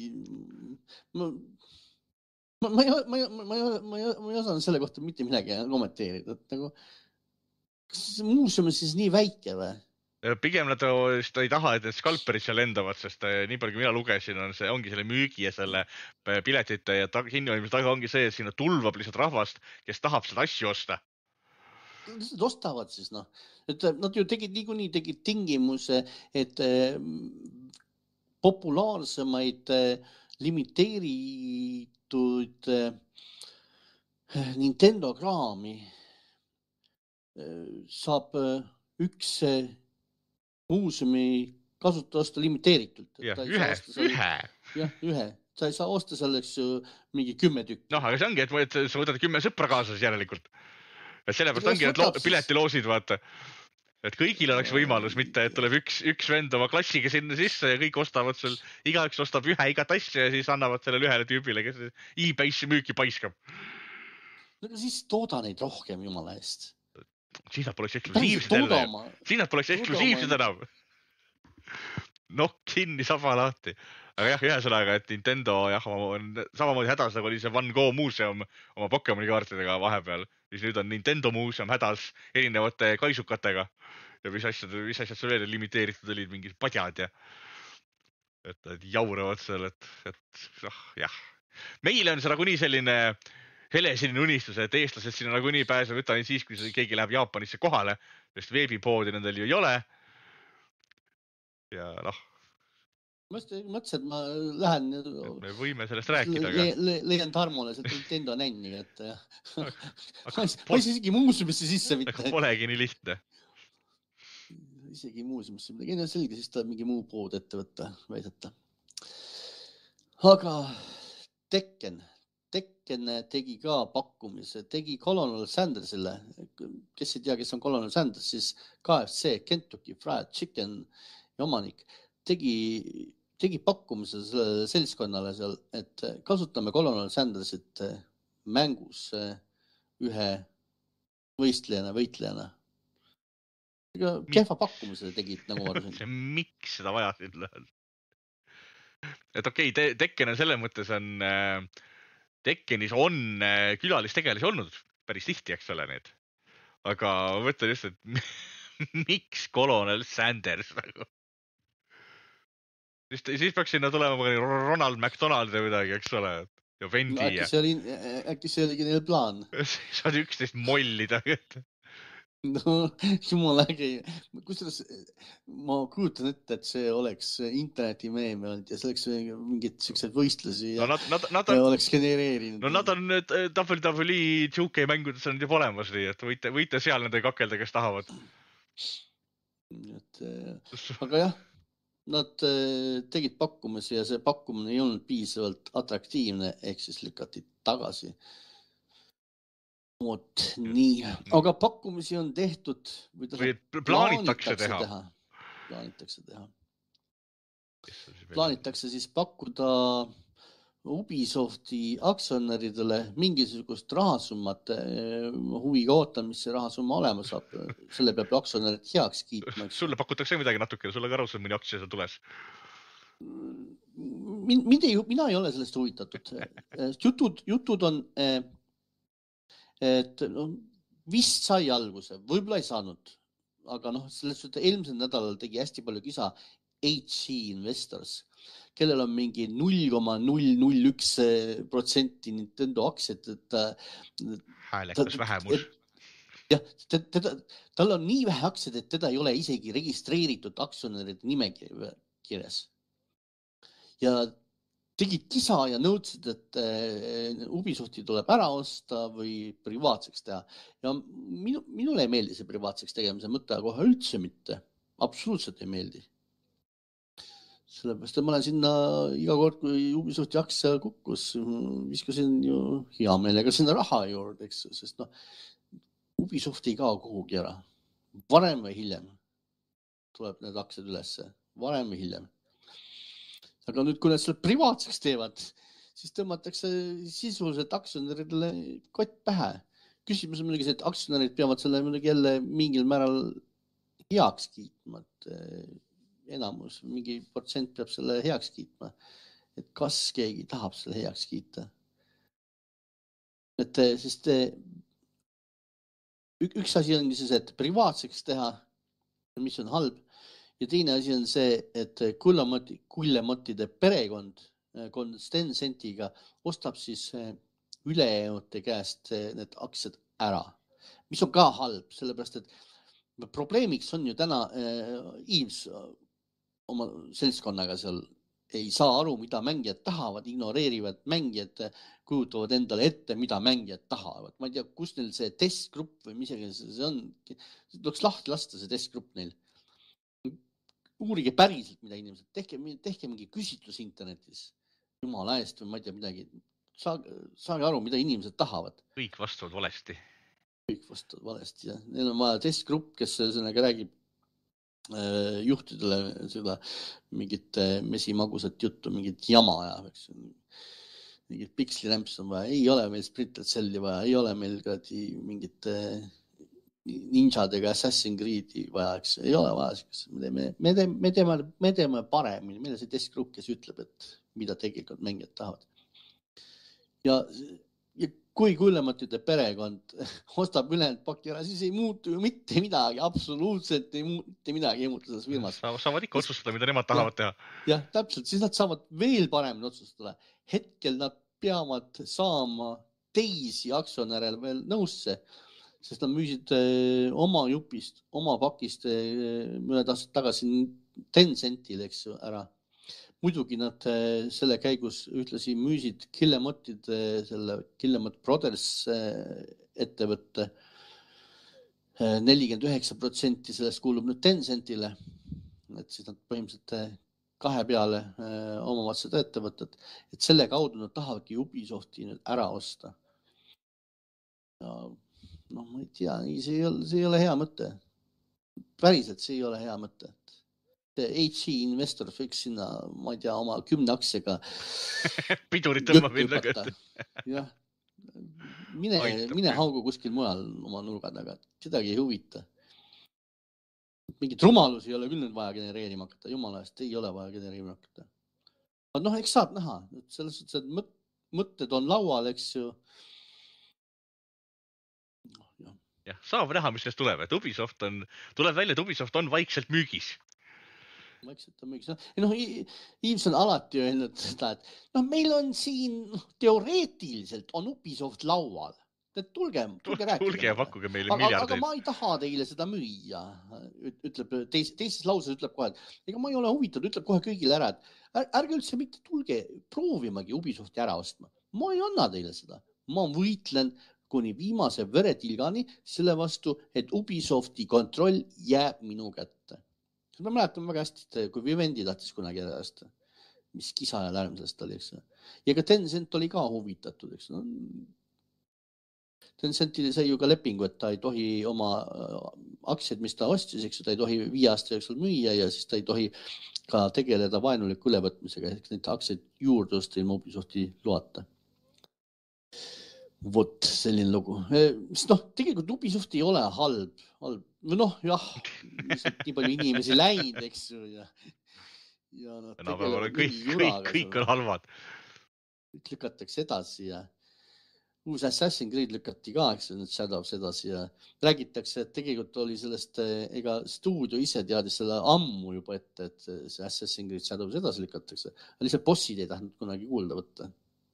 Ma ei osanud selle kohta mitte midagi kommenteerida. Kas muuseum on siis nii väike või? Pigem nad ei taha, et need skalperid seal lendavad, sest nii palju, kui mina lugesin, ongi selle müügi ja selle piletite ja kinnivalmise taga ongi see, et sinna tulvab lihtsalt rahvast, kes tahab seda asju osta. Nad ostavad siis, noh. Et nad ju tegid tingimuse, et populaarsemaid limiteeritud Nintendo kraami saab üks muuseumi kasutada limiteeritult. Ühe. Sa ei saa osta selleks mingi 10 tükki. Noh, aga see ongi, et sa võtad 10 sõpra kaasas järelikult. Et sellepärast ongi need piletiloosid, vaata. Et kõigil oleks võimalus, mitte et tuleb üks vend oma klassiga sinna sisse ja kõik ostavad sul, igaüks ostab igat asja ja siis annavad sellele ühele tüübile, kes eBay'sse müüki paiskab. No siis tooda neid rohkem, jumala eest. Siis nad poleks eksklusiivsed enam. Noh, kinni saba lahti. Aga jah, ühesõnaga, et Nintendo on samamoodi hädas, nagu oli see Van Gogh muuseum oma Pokemoni kaartidega vahepeal. Siis nüüd on Nintendo muuseum hädas erinevate kaisukatega. Ja mis asjad sul veel limiteeritud olid, mingid padjad ja et jauravad seal, et jah. Meile on see nagu nii selline helesinine unistus, et eestlased sinna nagu nii pääsevad võtta siis, kui keegi läheb Jaapanisse kohale, sest veebipoodi nendel ju ei ole. Ja noh. Ma mõtlesin, et ma lähen... Me võime sellest rääkida, aga... Leian Tarmole see Nintendo nänni, et... Ma ei isegi muuseumisse sisse mitte. Aga polegi nii lihtne. isegi muuseumisse midagi. Ei, selge, siis ta mingi muu pood ette võtta, väideta. Aga Tekken tegi ka pakkumise, tegi Colonel Sandersile, kes ei tea, kes on Colonel Sanders, siis KFC, Kentucky Fried Chicken omanik, tegi pakkumise sellele seltskonnale seal, et kasutame Colonel Sandersit mängus ühe võitlejana. Kehva pakkumise tegid, nagu ma arvasin. Miks seda vaja siin läheb? Et okei, Tekken on selles mõttes on... Tekkenis on külalistegelasi olnud päris tihti, eks ole need. Aga ma mõtlen just, et miks Colonel Sanders? Siis peaks sinna tulema Ronald McDonald või midagi, eks ole. Ja Vendi. Äkki see oligi neil plaan. Saad 11 mollida. No, jumala äge. Kusjuures ma kujutan ette, et see oleks interneti meeme olnud ja see oleks mingid sellised võistlusi ja nad oleks genereerinud. No nad on nüüd WWE 2K mängudes on juba olemas, nii et võite seal nende kakelda, kes tahavad. Aga jah, nad tegid pakkumise ja see pakkumine ei olnud piisavalt atraktiivne, ehk siis lükati tagasi. Nii, aga pakkumisi on tehtud või plaanitakse teha. Plaanitakse siis pakkuda Ubisofti aktsionäridele mingisugust rahasummat, huviga ootan, mis see rahasumma olema saab. Selle peab aktsionärid heaks kiitma. Sulle pakutakse midagi natukene, sulle ka arvatud mõni aktsia seal tules? Mina ei ole sellest huvitatud. Jutud on... et vist sai alguse, võib-olla ei saanud, aga selles suhtes eelmisel nädalal tegi hästi palju kisa HC Investors, kellel on mingi 0,001% Nintendo aktsiat, häälekas vähemus. Jah, tal on nii vähe aktsiat, et teda ei ole isegi registreeritud aktsionäride nimekirjas. Ja tegid kisa ja nõudsid, et Ubisofti tuleb ära osta või privaatseks teha. Ja minule ei meeldi see privaatseks tegemise mõte, aga kohe üldse mitte. Absoluutselt ei meeldi. Sellepärast, et ma olen sinna iga kord, kui Ubisofti aktsia kukkus, viskasin ju hea meelega sinna raha juurde, eks, sest Ubisoft ei kao kuhugi ära. Varem või hiljem tuleb need aktsiad ülesse. Varem või hiljem. Aga nüüd, kui nad selle privaatseks teevad, siis tõmmatakse sisuliselt aktsionäridele kott pähe. Küsimus on muidugi see, et aktsionärid peavad selle jälle mingil määral heaks kiitma. Enamus, mingi protsent peab selle heaks kiitma. Et kas keegi tahab selle heaks kiita? Sest üks asi ongi siis, et privaatseks teha, mis on halb. Ja teine asi on see, et Kullemottide perekond Tencentiga ostab siis ülejäänud käest need aktsiad ära, mis on ka halb, sellepärast et probleemiks on ju täna Eves oma seltskonnaga seal ei saa aru, mida mängijad tahavad, ignoreerivad mängijad, kujutavad endale ette, mida mängijad tahavad. Ma ei tea, kus neil see testgrupp või misegi see on, tuleks lahti lasta see testgrupp neil. Uurige päriselt, mida inimesed, tehke mingi küsitlus internetis, jumala eest või ma ei tea midagi. Saage aru, mida inimesed tahavad. Kõik vastavad valesti. Kõik vastavad valesti, jah. Neil on vaja testgrupp, kes sellega räägib juhtidele seda mingit mesimagusat juttu, mingit jama ajab, eks. Mingit pikslirämps on vaja, ei ole meil Splinter Celli vaja, ei ole meil mingit... ninjadega Assassin's Creed'i vaja, eks ei ole vaja. Me teeme paremini. Meil on see testgrupp, kes ütleb, et mida tegelikult mängijad tahavad. Ja kui Kullemottide perekond ostab ülejäänud paki ära, siis ei muutu ju mitte midagi. Absoluutselt ei mitte midagi ei muutu selles firmas. Saavad ikka otsustada, mida nemad tahavad teha. Jah, täpselt. Siis nad saavad veel paremini otsustada. Hetkel nad peavad saama teisi aktsionäre veel nõusse. Sest nad müüsid oma jupist, oma pakist mõned aastad tagasi Tencentile, eks ära. Muidugi nad selle käigus ühtlasi müüsid Killemotide, selle Killemot Brothers ettevõtte 49% sellest kuulub nüüd Tencentile, et siis nad põhimõtteliselt 2 peale omavad seda ettevõtet, et selle kaudu nad tahavadki Ubisofti nüüd ära osta. Ja, noh, ma ei tea, see ei ole hea mõte. Päriselt see ei ole hea mõte. HC investor võiks sinna, ma ei tea, oma 10 aktsiaga pidurit tõmbab midagi. Jah, mine haugu kuskil mujal oma nurga taga, kedagi ei huvita. Mingit rumalus ei ole küll nüüd vaja genereerima hakata, jumala eest ei ole vaja genereerima hakata. Noh, eks saab näha, selles suhtes, et mõtted on laual, eks ju. Jah, saab näha, mis sellest tuleb, et Ubisoft tuleb välja, et Ubisoft on vaikselt müügis. Vaikselt on müügis. Noh, Ives on alati öelnud seda, et meil on siin teoreetiliselt on Ubisoft laual. Tulge rääkige. Tulge ja pakkuge meile miljardeid. Aga ma ei taha teile seda müüa, ütleb teises lauses ütleb kohe, et ega ma ei ole huvitatud, ütleb kohe kõigile ära, et ärge üldse mitte tulge proovimagi Ubisofti ära ostma. Ma ei anna teile seda. Ma võitlen kuni viimase veretilgani selle vastu, et Ubisofti kontroll jääb minu kätte. Ma mäletan väga hästi, kui Vivendi tahtis kunagi ära osta, mis kisa ja lärm sellest oli, eks. Ja ka Tencent oli ka huvitatud, eks. Tencentile sai ju ka lepingu, et ta ei tohi oma aktsiaid, mis ta ostis, eks ta ei tohi 5 aasta jooksul müüa ja siis ta ei tohi ka tegeleda vaenuliku ülevõtmisega, ehk neid aktsiaid juurde osta ilma Ubisofti loata. Vot selline lugu. Tegelikult Ubisoft ei ole halb. Jah, nii palju inimesi läinud, eks ju. Kõik on halvad. Lükatakse edasi ja uus Assassin's Creed lükati ka, eks nüüd Shadows edasi ja räägitakse, et tegelikult oli sellest, ega stuudio ise teadis selle ammu juba ette, et see Assassin's Creed Shadows edasi lükatakse. Lihtsalt bossid ei tahtnud kunagi kuulda võtta.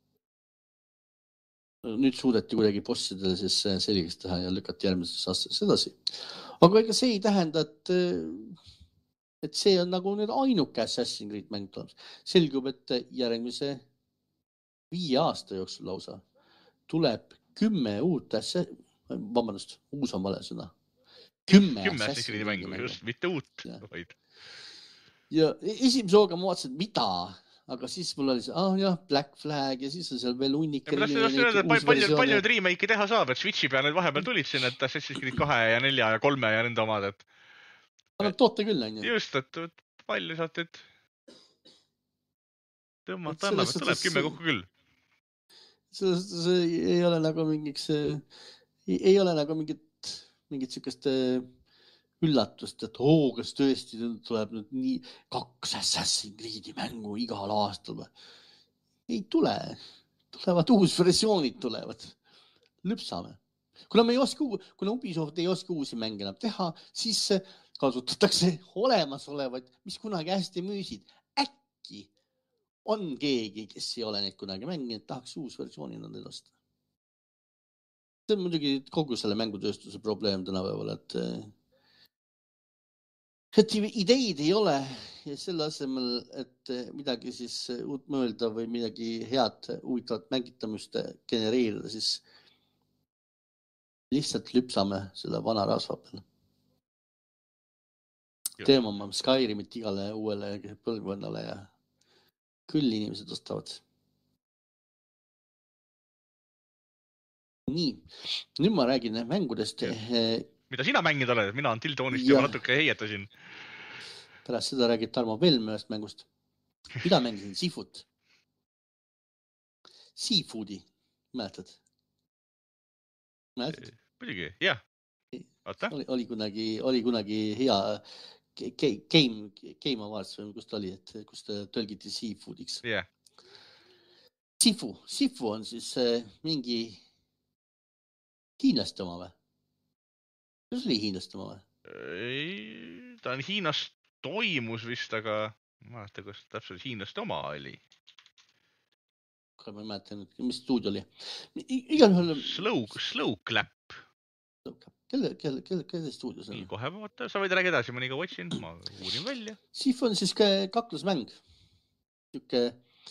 Nüüd suudeti kuidagi bossidele siis selgeks teha ja lükati järgmisesse aastasse edasi. Aga ega see ei tähenda, et see on nagu nüüd ainuke Assassin's Creed mäng tulemas. Selgub, et järgmise 5 aasta jooksul lausa tuleb 10 uut uus on vale sõna. 10 Assassin's Creed mängu, just mitte uut. Ja esimese hooga ma vaatasin, mida, aga siis mul oli see, Black Flag ja siis on seal veel hunnik. Palju nüüd remake teha saab, et Switchi peal need vahepeal tulid siin, et Assassin's Creed 2 ja 4 ja 3 ja nende omad. Nad toote küll, on ju. Just, et palju saad nüüd tõmmata annab, et tuleb 10 kokku küll. See ei ole nagu mingit sükest üllatust, et kas tõesti tuleb nüüd nii 2 Assassin's Creed'i mängu igal aastal. Ei tule. Tulevad uusversioonid tulevad. Lüpsame. Kuna Ubisoft ei oska uusi mänge enam teha, siis kasutatakse olemasolevaid, mis kunagi hästi müüsid. Äkki on keegi, kes ei ole neid kunagi mänginud, tahaks uus versiooni nad edastada. See on muidugi kogu selle mängutööstuse probleem tänapäeval, et ideid ei ole ja selle asemel, et midagi siis uut mõelda või midagi head, huvitavat mängitamist genereerida, siis lihtsalt lüpsame selle vana rasva peale. Teeme oma Skyrimit igale uuele põlvkonnale ja küll inimesed ostavad. Nii, nüüd ma räägin mängudest. Mida sina mängid oled? Mina Until Dawnist juba natuke heietasin. Pärast seda räägid Tarmo Pelm ühest mängust. Mida mängisin? Seafood. Seafoodi. Mäletad? Muidugi, jah. Oli kunagi hea Game Awards või kus ta oli, kus ta tõlgiti Seafoodiks. Yeah. Sifu on siis mingi hiinlaste oma või? Kas oli hiinlaste oma või? Ei, ta on Hiinas toimus vist, aga ma mäletan, kas täpselt hiinlaste oma oli. Ma ei mäletan, mis stuudio oli. Igal juhul... Slow Clap. Kelle stuudios on? Nii, kohe vaata, sa võid räägi edasi, ma nii ka watchin, ma uurin välja. Sifu on siis kaklusmäng.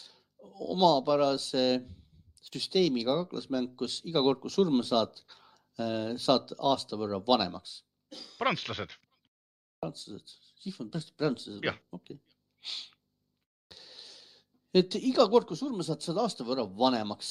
Omapärase süsteemiga kaklusmäng, kus iga kord, kui surma saad, saad aasta võrra vanemaks. Prantslased. Prantslased, siis on tõesti prantslased. Jah. Okay. Et iga kord, kui surma saad aasta võrra vanemaks.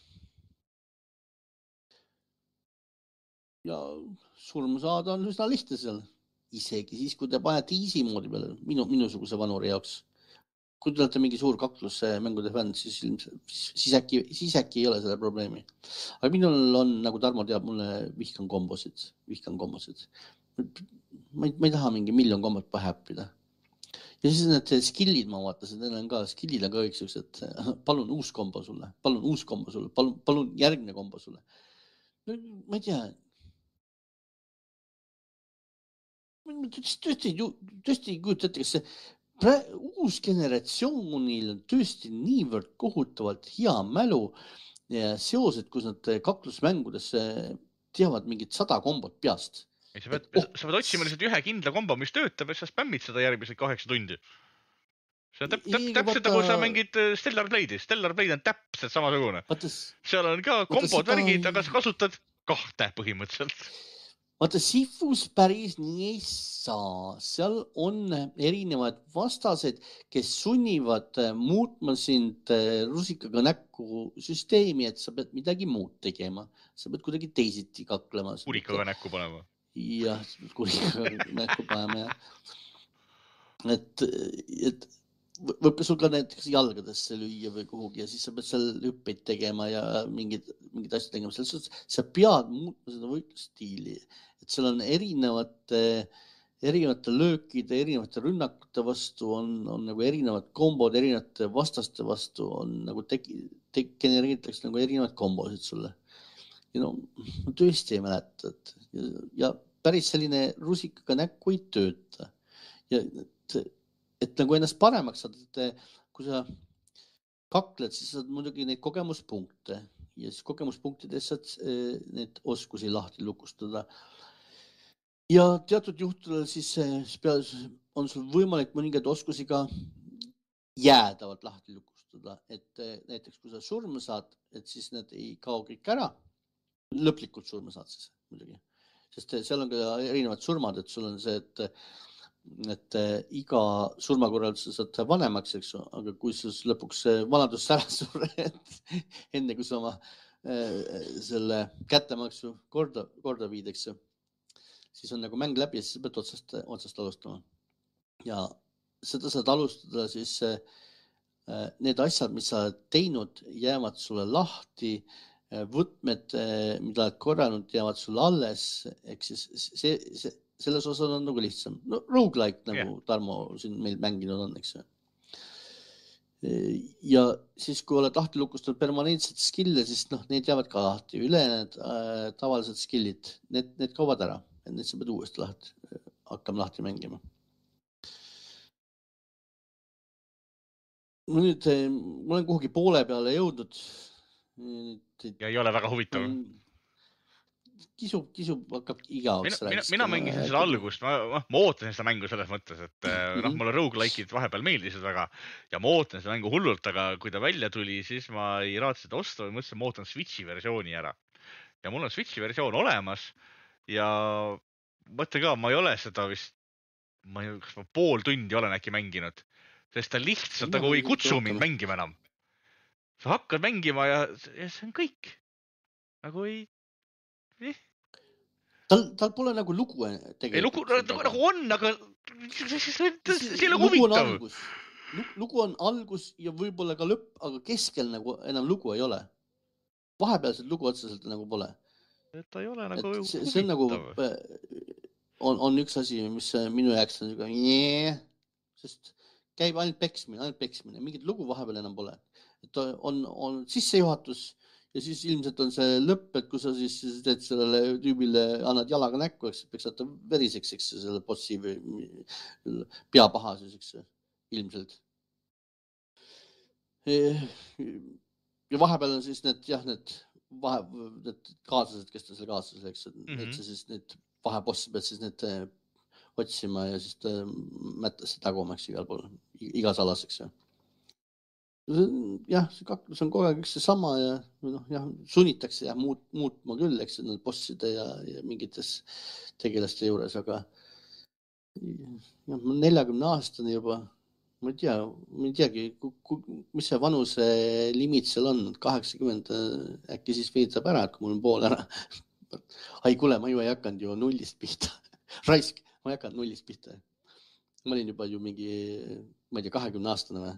Ja surma saada on üsna lihtne seal. Isegi siis, kui te panete easy moodi peale, minusuguse vanuri jaoks. Kui te olete mingi suur kaklusmängude fänn, siis äkki ei ole selle probleemi. Aga minul on, nagu Tarmo teab, mulle vihkan kombosid. Ma ei taha mingi miljon kombot pähe õppida. Ja siis need skillid ma vaatasin, neil on ka skillid on ka kõik sellised, palun uus kombo sulle, palun järgmine kombo sulle. Ma ei tea. Tõesti ei kujuta ette, kas see uus generatsioonil on tõesti niivõrd kohutavalt hea mälu ja seosed, kus nad kaklusmängudes teavad mingid 100 kombot peast. Sa pead otsima lihtsalt ühe kindla kombo, mis töötab ja sa spämmid seda järgmised 8 tundi. See on täpselt nagu sa mängid Stellar Blade'i. Stellar Blade on täpselt samasugune. Seal on ka kombod värgid, aga sa kasutad 2 põhimõtteliselt. Vaata, Sifus päris nii ei saa. Seal on erinevad vastased, kes sunnivad muutma sind rusikaga näkku süsteemi, et sa pead midagi muud tegema. Sa pead kuidagi teisiti kaklema. Kurikaga näkku panema. Jah, kurikaga näkku panema. Et võib ka sul ka näiteks jalgadesse lüüa või kuhugi ja siis sa pead seal hüppeid tegema ja mingid asjad tegema. Sa pead muutma seda võitlusstiili. Et seal on erinevate löökide, erinevate rünnakute vastu on nagu erinevad kombod, erinevate vastaste vastu on nagu genereeritakse nagu erinevad kombosid sulle. Ja no, ma tõesti ei mäleta. Ja päris selline rusikaga näkku ei tööta. Ja et nagu ennast paremaks saad, et kui sa kakled, siis saad muidugi neid kogemuspunkte ja siis kogemuspunktides saad neid oskusi lahti lukustada. Ja teatud juhtudel siis on sul võimalik mõningaid oskusi ka jäädavalt lahti lukustada, et näiteks kui sa surma saad, et siis need ei kao kõik ära, lõplikult surma saad siis muidugi, sest seal on ka erinevad surmad, et sul on see, et iga surma korral sa saad vanemaks, eks, aga kui sa lõpuks vanadus ära sured, enne kui sa oma selle kättemaksu korda viid, eks, siis on nagu mäng läbi ja siis sa pead otsast alustama. Ja seda saad alustada siis need asjad, mis sa oled teinud, jäävad sulle lahti, võtmed, mida oled korranud, jäävad sulle alles, ehk siis selles osas on nagu lihtsam. No roguelike, nagu Tarmo siin meil mänginud on, eks. Ja siis, kui oled lahti lukustanud permanentset skille, siis need jäävad ka lahti. Ülejäänud tavalised skillid, need kaovad ära. Need sa pead uuesti hakkama lahti mängima. Nüüd ma olen kuhugi poole peale jõudnud. Ja ei ole väga huvitav. Kisub hakkab igavaks rääkima. Mina mängisin seda algust, ma ootasin seda mängu selles mõttes, et mulle roguelike'id vahepeal meeldisid väga ja ma ootan seda mängu hullult, aga kui ta välja tuli, siis ma ei raadnud seda osta või mõtlesin, ma ootan Switchi versiooni ära. Ja mul on Switchi versioon olemas ja mõtle ka, ma ei ole seda vist, kas ma pool tundi olen äkki mänginud, sest ta lihtsalt nagu ei kutsu mind mängima enam. Sa hakkad mängima ja see on kõik. Nagu ei... Tal pole nagu lugu tegelikult. Nagu on, aga see ei ole huvitav. Lugu on algus ja võib-olla ka lõpp, aga keskel nagu enam lugu ei ole. Vahepealselt lugu otseselt nagu pole. Ta ei ole nagu huvitav. See on nagu, on üks asi, mis minu jaoks on niisugune, sest käib ainult peksmine. Mingit lugu vahepeal enam pole. Et on sissejuhatus ja siis ilmselt on see lõpp, et kui sa siis teed sellele tüübile, annad jalaga näkku, eks peaks saata veriseks, eks selle bossi või peapaha siis, eks ilmselt. Ja vahepeal on siis need kaaslased, kes ta selle kaaslased, eks, et sa siis need vahebossi pead siis need otsima ja siis mätta see tagumaks igal pool, igas alas, eks. jah, see kaklus on kogu aeg üks sama ja jah, sunnitakse jah muutma küll, eks need bosside ja mingites tegelaste juures, aga jah, ma 40-aastane juba, ma ei teagi, mis see vanuse limiit seal on, 80 äkki siis viitab ära, kui mul on pool ära. Ai, kuule, ma ju ei hakanud ju nullist pihta. Raisk, ma ei hakanud nullist pihta. Ma olin juba ju mingi, ma ei tea, 20-aastane või?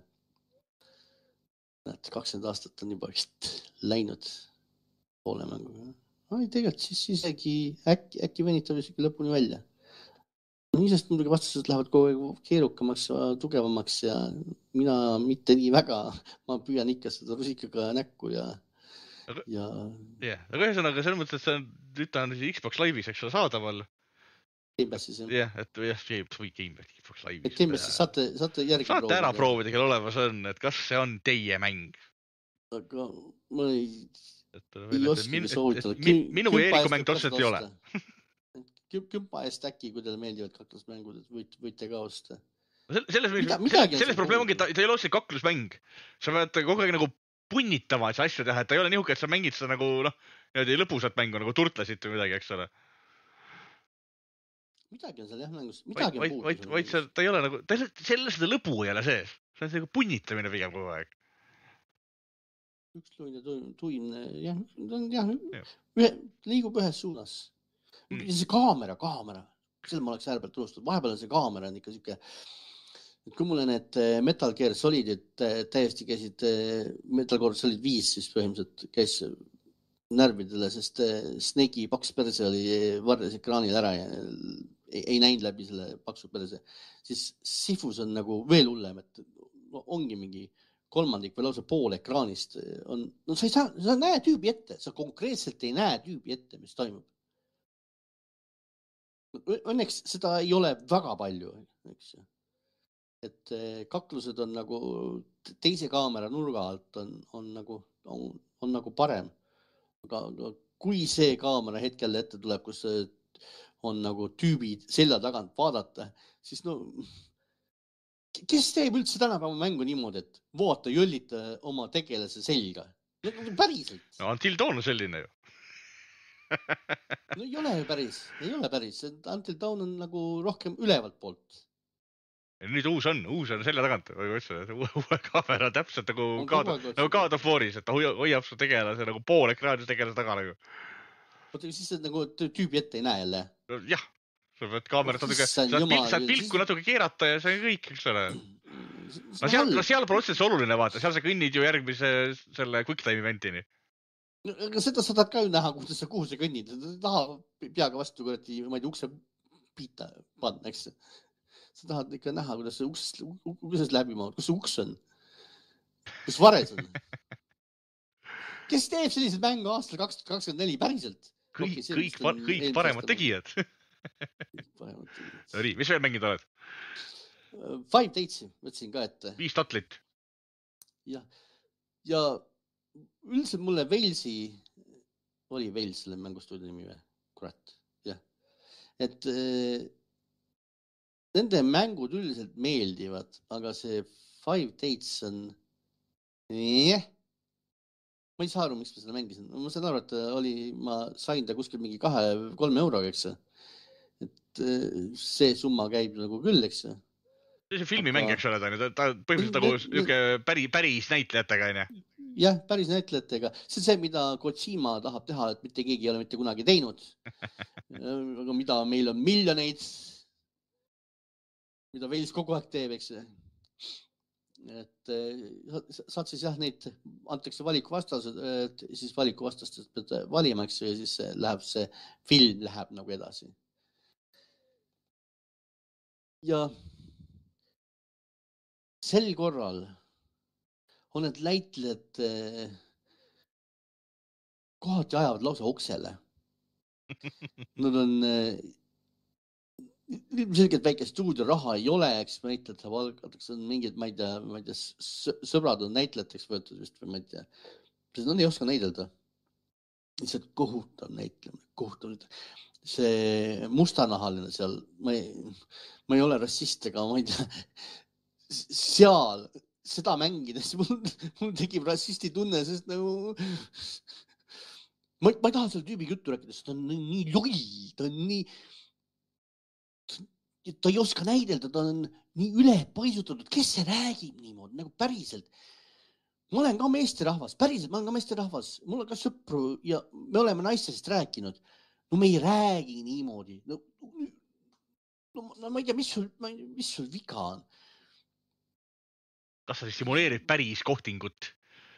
20 aastat on juba vist läinud poole mänguga. Ai, tegelikult siis isegi äkki venitab isegi lõpuni välja. Isest muidugi vastused lähevad kogu aeg keerukamaks ja tugevamaks ja mina mitte nii väga. Ma püüan ikka seda rusikaga näkku ja. Aga ühesõnaga, selles mõttes, et see on nüüd on Xbox Live'is, eks ole, saadaval. Gamepassis, jah. Xbox Live'is. Gamepassis saate järgi proovida. Saate ära proovida, kel olemas on, et kas see on teie mäng. Aga ma ei oskagi soovitada. Minu Eeriku mäng otseselt ei ole. 10 eest äkki, kui teile meeldivad kaklusmängud, et võite ka osta. Selles probleem ongi, et ta ei ole otseselt kaklusmäng. Sa pead kogu aeg nagu punnitama asju teha, et ta ei ole nihuke, et sa mängid seda nagu lõpusat mängu, nagu turtlesid või midagi, eks ole. Midagi on seal jah mängus, midagi on puudu. Vaid ta ei ole nagu, selle seda lõbu ei ole sees. See on see punnitamine pigem kogu aeg. Üks tuimne, jah, liigub ühes suunas. See kaamera, selle ma oleks äärpäält unustanud. Vahepeal on see kaamera on ikka siuke, et kui mulle need Metal Gear Solidid täiesti käisid, Metal Gear Solid 5 siis põhimõtteliselt käis närvidele, sest Snake'i paks perse oli varjas ekraanil ära ja ei näinud läbi selle paksu perse. Siis Sifus on nagu veel hullem, et ongi mingi kolmandik või lausa pool ekraanist on, no sa näe tüübi ette, sa konkreetselt ei näe tüübi ette, mis toimub. Õnneks seda ei ole väga palju, eks. Et kaklused on nagu teise kaamera nurga alt on nagu parem. Aga kui see kaamera hetkel ette tuleb, kus on nagu tüübid selja tagant vaadata, siis kes teeb üldse tänapäeva mängu niimoodi, et vaata, jõllita oma tegelase selga? Päriselt. No Until Dawn on selline ju. No ei ole päris. Until Dawn on nagu rohkem ülevalt poolt. Ja nüüd uus on selja tagant. Uue kaamera täpselt nagu God of War'is, et ta hoiab su tegelase nagu pool ekraani tegelase taga nagu. Oota, siis nagu tüübi ette ei näe jälle? Jah, sa pead kaamerat natuke, saad pilku natuke keerata ja see on kõik, eks ole. No seal pole otseselt oluline vaata, seal sa kõnnid ju järgmise selle QuickTime eventini. Aga seda sa tahad ka ju näha, kuhu sa kõnnid. Taha peaga vastu, ma ei tea, ukse piita panna, eks. Sa tahad ikka näha, kuidas see uksest läbi maad, kus see uks on? Kus vares on? Kes teeb sellised mängu aastal 2024 päriselt? Kõik paremad tegijad. Mis veel mängid oled? 5 Dates'i võtsin ka ette. 5 tatlit. Ja üldiselt mulle oli Wales selle mängustuudio nimi või? Kurat, jah. Et nende mängud üldiselt meeldivad, aga see 5 Dates on... Ma ei saa aru, miks ma seda mängisin. Ma saan aru, et ma sain ta kuskil mingi 2-3 euroga, eks. Et see summa käib nagu küll, eks. See on filmimäng, eks ole, ta põhimõtteliselt nagu päris näitlejatega, on ju? Jah, päris näitlejatega. See on see, mida Kojima tahab teha, et mitte keegi ei ole mitte kunagi teinud. Aga mida meil on miljoneid, mida Wales kogu aeg teeb, eks. Et saad siis jah, neid antakse valikuvastased, siis valikuvastastest pead valima, eks, ja siis see film läheb nagu edasi. Ja sel korral on need näitlejad kohati ajavad lausa oksele. Nad on ilmselgelt väike stuudio raha ei ole, eks näitlejad saab algatakse, on mingid, ma ei tea, sõbrad on näitlejateks võetud vist või ma ei tea. Nad ei oska näidelda. Lihtsalt kohutav näitlemine. See mustanahaline seal, ma ei ole rassist, aga ma ei tea, seal seda mängides mul tekib rassisti tunne, sest nagu ma ei taha selle tüübiga juttu rääkida, sest ta on nii loll, ta on nii, ta ei oska näidelda, ta on nii ülepaisutatud, kes see räägib niimoodi nagu päriselt. Ma olen ka meesterahvas, päriselt, ma olen ka meesterahvas, mul on ka sõpru ja me oleme naistest rääkinud. No me ei räägi niimoodi. No ma ei tea, mis sul viga on. Kas sa siis simuleerid päris kohtingut?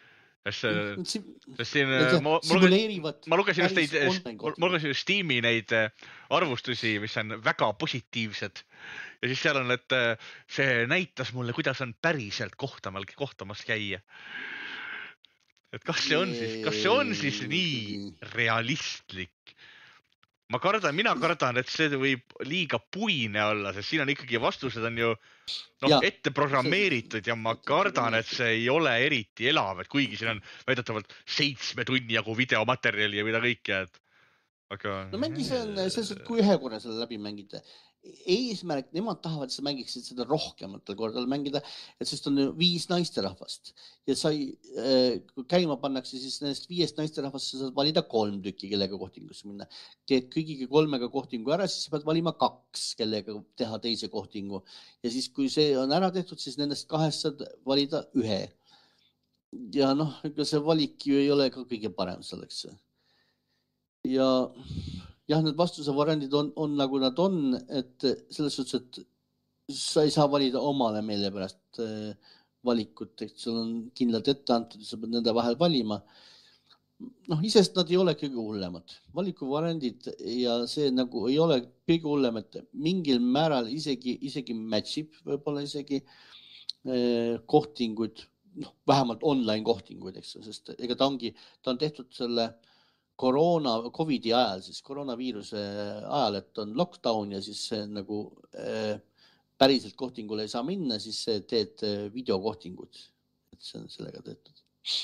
Ma lugesin just Steam'i neid arvustusi, mis on väga positiivsed. Ja siis seal on, et see näitas mulle, kuidas on päriselt kohtamas käia. Et kas see on siis nii realistlik? Mina kardan, et see võib liiga puine olla, sest siin on ikkagi vastused on ju ette programmeeritud ja ma kardan, et see ei ole eriti elav, et kuigi siin on väidetavalt 7 tunni jagu videomaterjali ja mida kõike, et aga... No mängi see on sellised, kui ühe korra selle läbi mängida. Eesmärk, nemad tahavad, et sa mängiksid seda rohkematel kordadel mängida, et sest on 5 naisterahvast ja kui käima pannakse, siis nendest 5 naisterahvast sa saad valida 3 tükki, kellega kohtingusse minna. Teed kõigiga 3 kohtingu ära, siis sa pead valima 2, kellega teha teise kohtingu. Ja siis, kui see on ära tehtud, siis nendest 2 saad valida 1. Ja ega see valik ju ei ole ka kõige parem selleks. Ja need vastuse variandid on nagu nad on, et selles suhtes, et sa ei saa valida omale meele pärast valikut, et sul on kindlalt ette antud ja sa pead nende vahel valima. Isest nad ei ole kõige hullemad. Valikuvariandid ja see nagu ei ole kõige hullem, et mingil määral isegi matchib võib-olla isegi kohtinguid, vähemalt online kohtinguid, eks, sest ega ta on tehtud selle Covidi ajal, siis koroonaviiruse ajal, et on lockdown ja siis nagu päriselt kohtingule ei saa minna, siis teed videokohtingud, et see on sellega tehtud.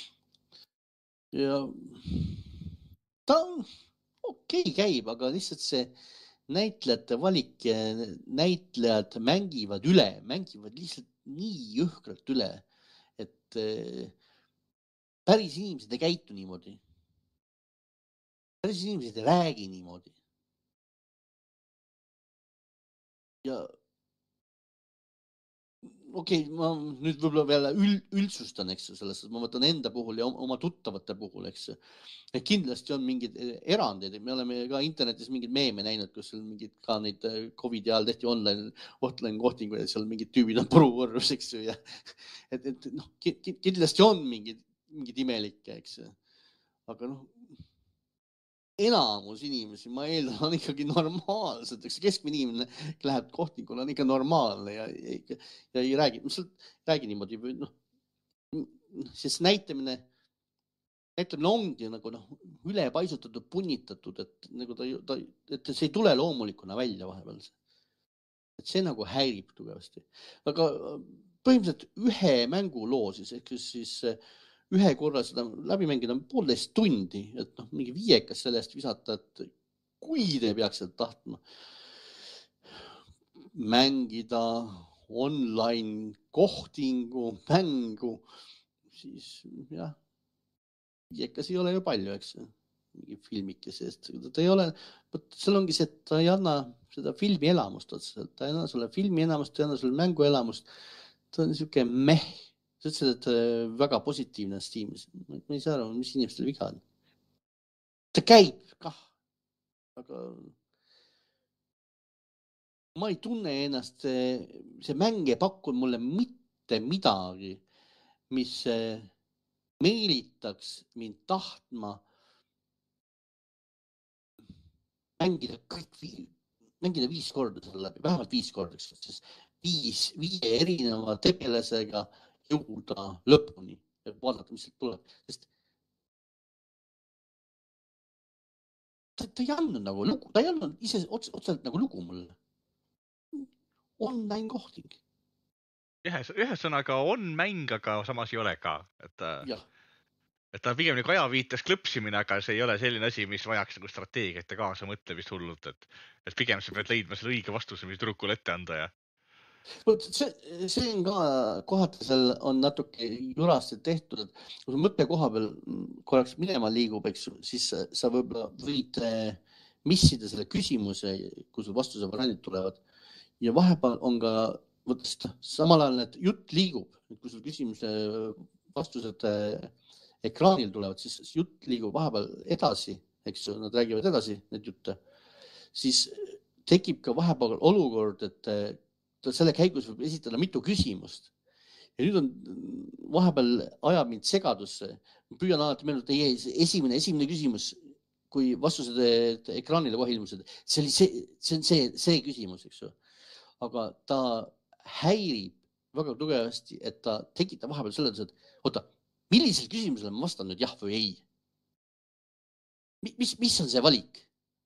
Ja ta okei käib, aga lihtsalt see näitlejate valik ja näitlejad mängivad lihtsalt nii jõhkralt üle, et päris inimesed ei käitu niimoodi. Päris inimesed ei räägi niimoodi. Ja okei, ma nüüd võib-olla veel üldsustan, eks ju, selles, ma võtan enda puhul ja oma tuttavate puhul, eks ju. Kindlasti on mingid erandeid, me oleme ka internetis mingid meeme näinud, kus mingid ka neid Covidi ajal tehti offline kohtingu ja seal mingid tüübid on purukorrus, eks ju. Ja, et kindlasti on mingid imelikke, eks ju. Aga enamus inimesi, ma eeldan, on ikkagi normaalsed, eks keskmine inimene läheb kohtingule, on ikka normaalne ja ei räägi niimoodi. Sest näitlemine ongi nagu ülepaisutatud, punnitatud, et see ei tule loomulikuna välja vahepeal. Et see nagu häirib tugevasti. Aga põhimõtteliselt ühe mänguloo siis ühe korra seda läbi mängida on 1,5 tundi, et mingi 5 sellest visata, et kui te peaks seda tahtma mängida online kohtingu, mängu, siis jah, 5 ei ole ju palju, eks mingi filmikese eest. Ta ei ole, seal ongi see, et ta ei anna seda filmi elamust otseselt, ta ei anna sulle filmi elamust, ta ei anna sulle mängu elamust. Ta on niisugune meh. Sa ütlesid, et väga positiivne Steamis. Ma ei saa aru, mis inimestel viga on. Ta käib kah, aga ma ei tunne ennast, see mäng ei pakkunud mulle mitte midagi, mis meelitaks mind tahtma mängida 5 korda selle läbi, vähemalt 5 korda, sest 5 erineva tegelasega jõuda lõpuni ja vaadata, mis sealt tuleb. Sest ta ei andnud nagu lugu, ta ei andnud ise otseselt nagu lugu mulle. Online kohting. Ühesõnaga on mäng, aga samas ei ole ka. Et ta pigem nagu ajaviites klõpsimine, aga see ei ole selline asi, mis vajaks nagu strateegiat ja kaasa mõtlemist hullult. Et pigem sa pead leidma selle õige vastuse, mis tüdrukule ette anda ja See on ka kohati seal on natuke jurasti tehtud, et kui mõtte koha peal korraks minema liigub, eks ju, siis sa võib-olla võid missida selle küsimuse, kui sul vastuse variandid tulevad ja vahepeal on ka, võtta samal ajal need jutt liigub, kui sul küsimuse vastused ekraanil tulevad, siis jutt liigub vahepeal edasi, eks ju, nad räägivad edasi need jutte, siis tekib ka vahepeal olukord, et selle käigus võib esitada mitu küsimust. Ja nüüd on vahepeal ajab mind segadusse. Ma püüan alati meenutada, esimene küsimus, kui vastused ekraanile kohe ilmusid, see on see küsimus, eks ju. Aga ta häirib väga tugevasti, et ta tekitab vahepeal selles, et oota, millisele küsimusele ma vastan nüüd jah või ei? Mis on see valik?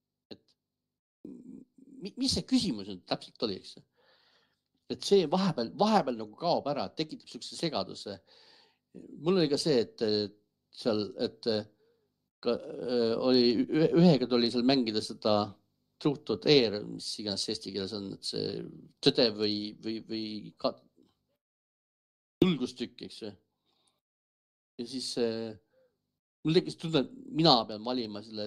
Mis see küsimus nüüd täpselt oli, eks? Et see vahepeal nagu kaob ära, tekitab sellise segaduse. Mul oli ka see, et seal, et ka, oli ühega tuli seal mängida seda Truth or Dare, mis iganes eesti keeles on, et see tõde või julgustükk, eks ju. Ja siis mul tekkis tunne, et mina pean valima selle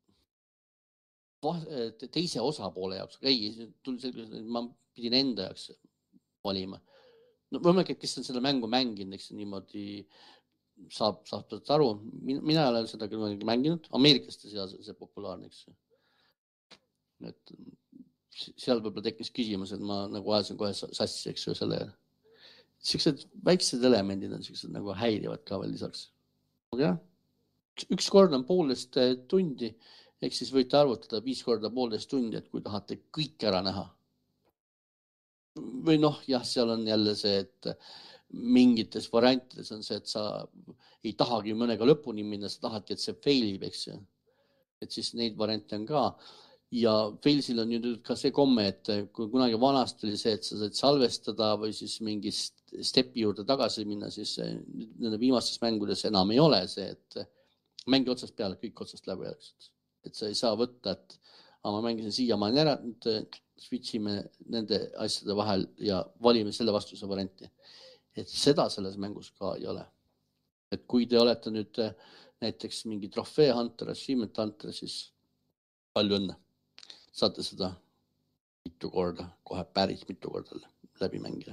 teise osapoole jaoks. Ei, tuli selline, ma pidin enda jaoks valima. No võimalik, et kes on seda mängu mänginud, eks niimoodi saab aru. Mina olen seda küll mänginud. Ameeriklaste seas see populaarne, eks. Et seal võib-olla tekkis küsimus, et ma nagu ajasin kohe sassi, eks ju, selle. Siuksed väiksed elemendid on siuksed nagu häirivad ka veel lisaks. Ja, üks kord on 1,5 tundi, ehk siis võite arvutada 5 korda 1,5 tundi, et kui tahate kõik ära näha. Või noh, jah, seal on jälle see, et mingites variantides on see, et sa ei tahagi mõnega lõpuni minna, sa tahadki, et see failib, eks ju. Et siis neid variante on ka. Ja Failsil on nüüd ka see komme, et kui kunagi vanasti oli see, et sa said salvestada või siis mingi stepi juurde tagasi minna, siis nende viimastes mängudes enam ei ole see, et mängi otsast peale, kõik otsast läbi jälgsid. Et sa ei saa võtta, et ma mängisin siiamaani ära, nüüd switchime nende asjade vahel ja valime selle vastuse varianti. Et seda selles mängus ka ei ole. Et kui te olete nüüd näiteks mingi trofee hunter, achievement hunter, siis palju õnne. Saate seda mitu korda, kohe päris mitu korda läbi mängida.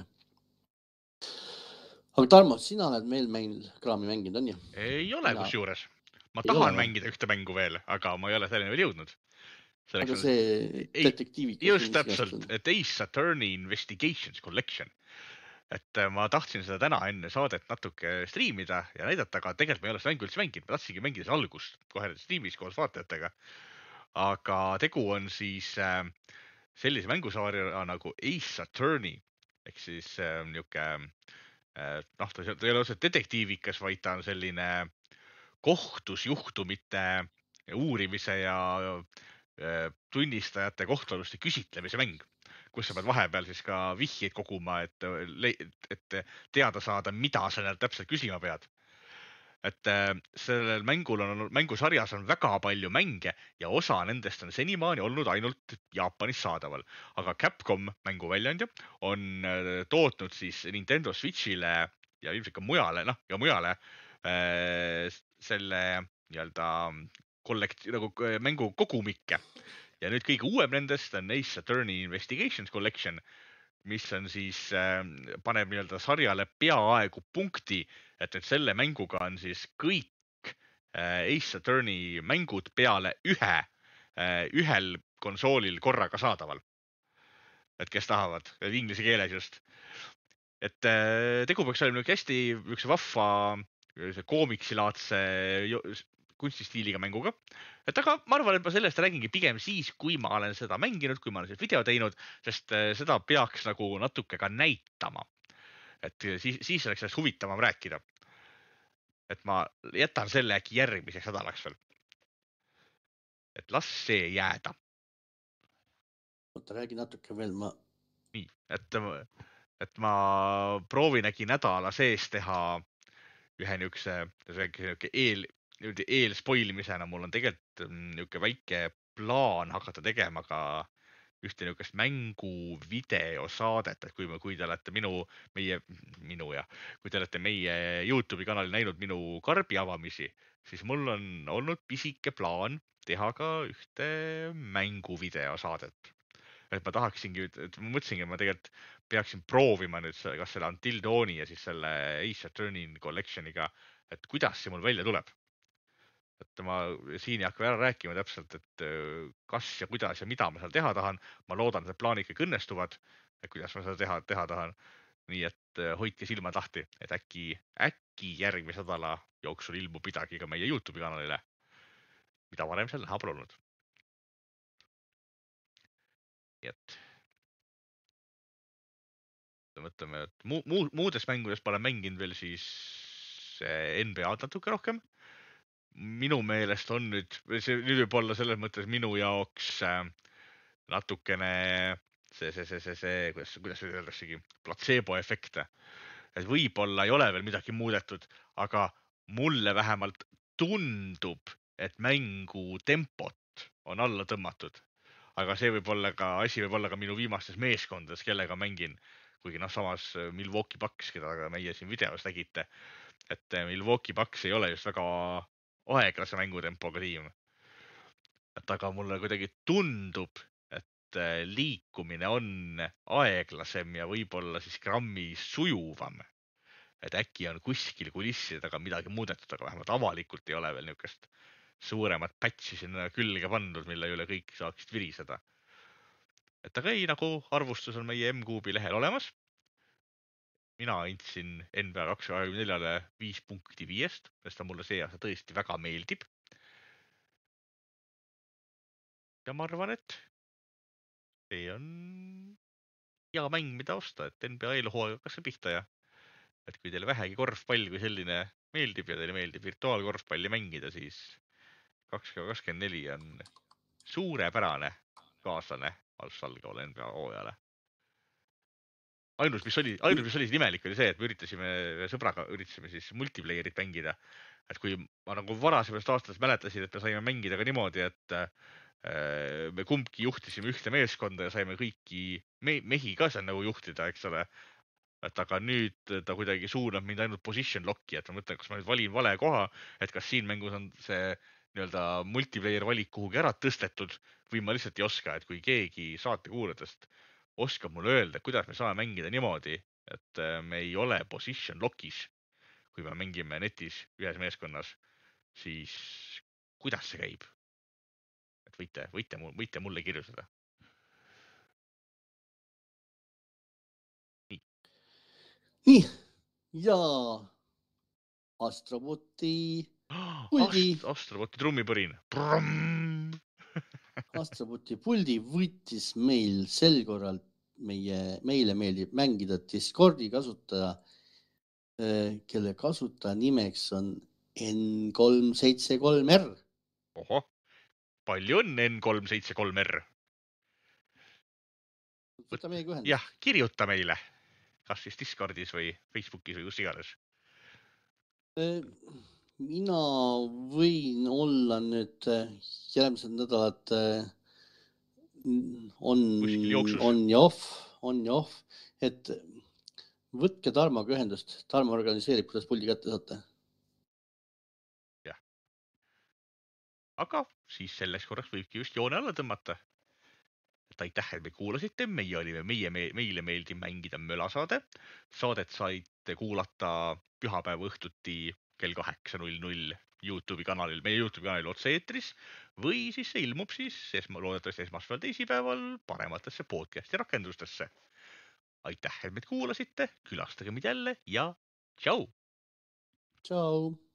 Aga Tarmo, sina oled meil kraami mänginud, on ju? Ei ole kusjuures. Ma tahan mängida ühte mängu veel, aga ma ei ole selleni veel jõudnud. Aga see detektiivid. Just täpselt, et Ace Attorney Investigations Collection. Et ma tahtsin seda täna enne saadet natuke striimida ja näidata, aga tegelikult ma ei ole seda mängu üldse mänginud. Ma tahtsingi mängida algust kohe striimis koos vaatajatega. Aga tegu on siis sellise mängusaarja nagu Ace Attorney. Ehk siis niisugune, noh, ta ei ole otseselt detektiivikas, vaid ta on selline kohtusjuhtumite uurimise ja tunnistajate kohtualuste küsitlemise mäng, kus sa pead vahepeal siis ka vihjeid koguma, et teada saada, mida sa näed täpselt küsima pead. Et sellel mängusarjas on väga palju mänge ja osa nendest on senimaani olnud ainult Jaapanis saadaval. Aga Capcom mänguväljaandja on tootnud siis Nintendo Switchile ja ilmselt ka mujale, ja mujale selle nii-öelda nagu mängu kogumikke. Ja nüüd kõige uuem nendest on Ace Attorney Investigations Collection, mis on siis, paneb nii-öelda sarjale peaaegu punkti, et nüüd selle mänguga on siis kõik Ace Attorney mängud peale ühel konsoolil korraga saadaval. Et kes tahavad, inglise keeles just. Et tegu peaks olema hästi üks vahva koomiksilaadse kunstistiiliga mänguga. Et aga ma arvan, et ma sellest räägingi pigem siis, kui ma olen seda mänginud, kui ma olen seda video teinud, sest seda peaks nagu natuke ka näitama. Et siis oleks sellest huvitavam rääkida. Et ma jätan selle äkki järgmiseks nädalaks veel. Et las see jääda. Oota, räägi natuke veel ma. Nii, et ma proovin äkki nädala sees teha ühe niisuguse eel spoilimisena. Mul on tegelikult niisugune väike plaan hakata tegema ka ühte niisugust mängu videosaadet, et kui te olete kui te olete meie YouTube'i kanalil näinud minu karbi avamisi, siis mul on olnud pisike plaan teha ka ühte mängu videosaadet. Et ma tahaksingi, et ma mõtlesingi, et ma tegelikult peaksin proovima nüüd kas selle Until Dawni ja siis selle Ace Attorney Collection'iga, et kuidas see mul välja tuleb. Et ma siin ei hakka ära rääkima täpselt, et kas ja kuidas ja mida ma seal teha tahan. Ma loodan, et need plaanid kõik õnnestuvad, et kuidas ma seda teha tahan. Nii et hoidke silmad lahti, et äkki järgmise nädala jooksul ilmub midagi ka meie YouTube'i kanalile, mida varem seal näha pole olnud. Nii et mõtleme, et muudest mängudest ma olen mänginud veel siis NBA-d natuke rohkem. Minu meelest on nüüd võib-olla selles mõttes minu jaoks natukene kuidas öeldaksegi, platseebo efekte. Et võib-olla ei ole veel midagi muudetud, aga mulle vähemalt tundub, et mängu tempot on alla tõmmatud. Aga see võib olla ka minu viimastes meeskondades, kellega mängin. Kuigi samas Milwaukee Bucks, keda meie siin videos nägite, et Milwaukee Bucks ei ole just väga aeglase mängutempoga tiim. Et aga mulle kuidagi tundub, et liikumine on aeglasem ja võib-olla siis grammi sujuvam. Et äkki on kuskil kulisside taga midagi muudetud, aga vähemalt avalikult ei ole veel niisugust suuremat patchi sinna külge pandud, mille üle kõik saaksid viriseda. Et aga ei, nagu arvustus on meie MCube'i lehel olemas. Mina andsin NBA 224-le 5 punkti 5, sest ta mulle see aasta tõesti väga meeldib. Ja ma arvan, et see on hea mäng, mida osta, et NBA eelhooaega hakkas pihta ja et kui teile vähegi korvpall kui selline meeldib ja teile meeldib virtuaalkorvpalli mängida, siis 2K24 on suurepärane kaaslane algavale NBA hooajale. Ainus, mis oli imelik, oli see, et me üritasime sõbraga siis multiplayerit mängida. Et kui ma nagu varasemast aastast mäletasin, et me saime mängida ka niimoodi, et me kumbki juhtisime ühte meeskonda ja saime kõiki mehi ka seal nagu juhtida, eks ole. Et aga nüüd ta kuidagi suunab mind ainult position lock'i, et ma mõtlen, kas ma nüüd valin vale koha, et kas siin mängus on see nii-öelda multiplayer valik kuhugi ära tõstetud või ma lihtsalt ei oska, et kui keegi saatekuulajatest oskab mulle öelda, kuidas me saame mängida niimoodi, et me ei ole position lock'is, kui me mängime netis ühes meeskonnas, siis kuidas see käib? Et võite mulle kirjutada. Nii, ja Astroboti puldi. Astroboti trummipõrin. Astroboti puldi võttis meil sel korral meile meeldib mängida Discordi kasutaja, kelle kasutaja nimeks on N373R. Ohoh, palju õnne N373R. Võta meiega ühendust. Jah, kirjuta meile, kas siis Discordis või Facebookis või kus iganes. Mina võin olla nüüd järgmised nädalad on ja off, et võtke Tarmoga ühendust. Tarmo organiseerib, kuidas puldi kätte saate. Jah. Aga siis selleks korraks võibki just joone alla tõmmata. Et aitäh, et me kuulasite. Meile meeldib mängida mölasaade. Saadet saite kuulata pühapäeva õhtuti kell 8:00 YouTube'i kanalil, meie YouTube'i kanalil otse-eetris või siis see ilmub siis loodetavasti esmaspäeval, teisipäeval parematesse podcasti rakendustesse. Aitäh, et meid kuulasite, külastage meid jälle ja tšau! Tšau!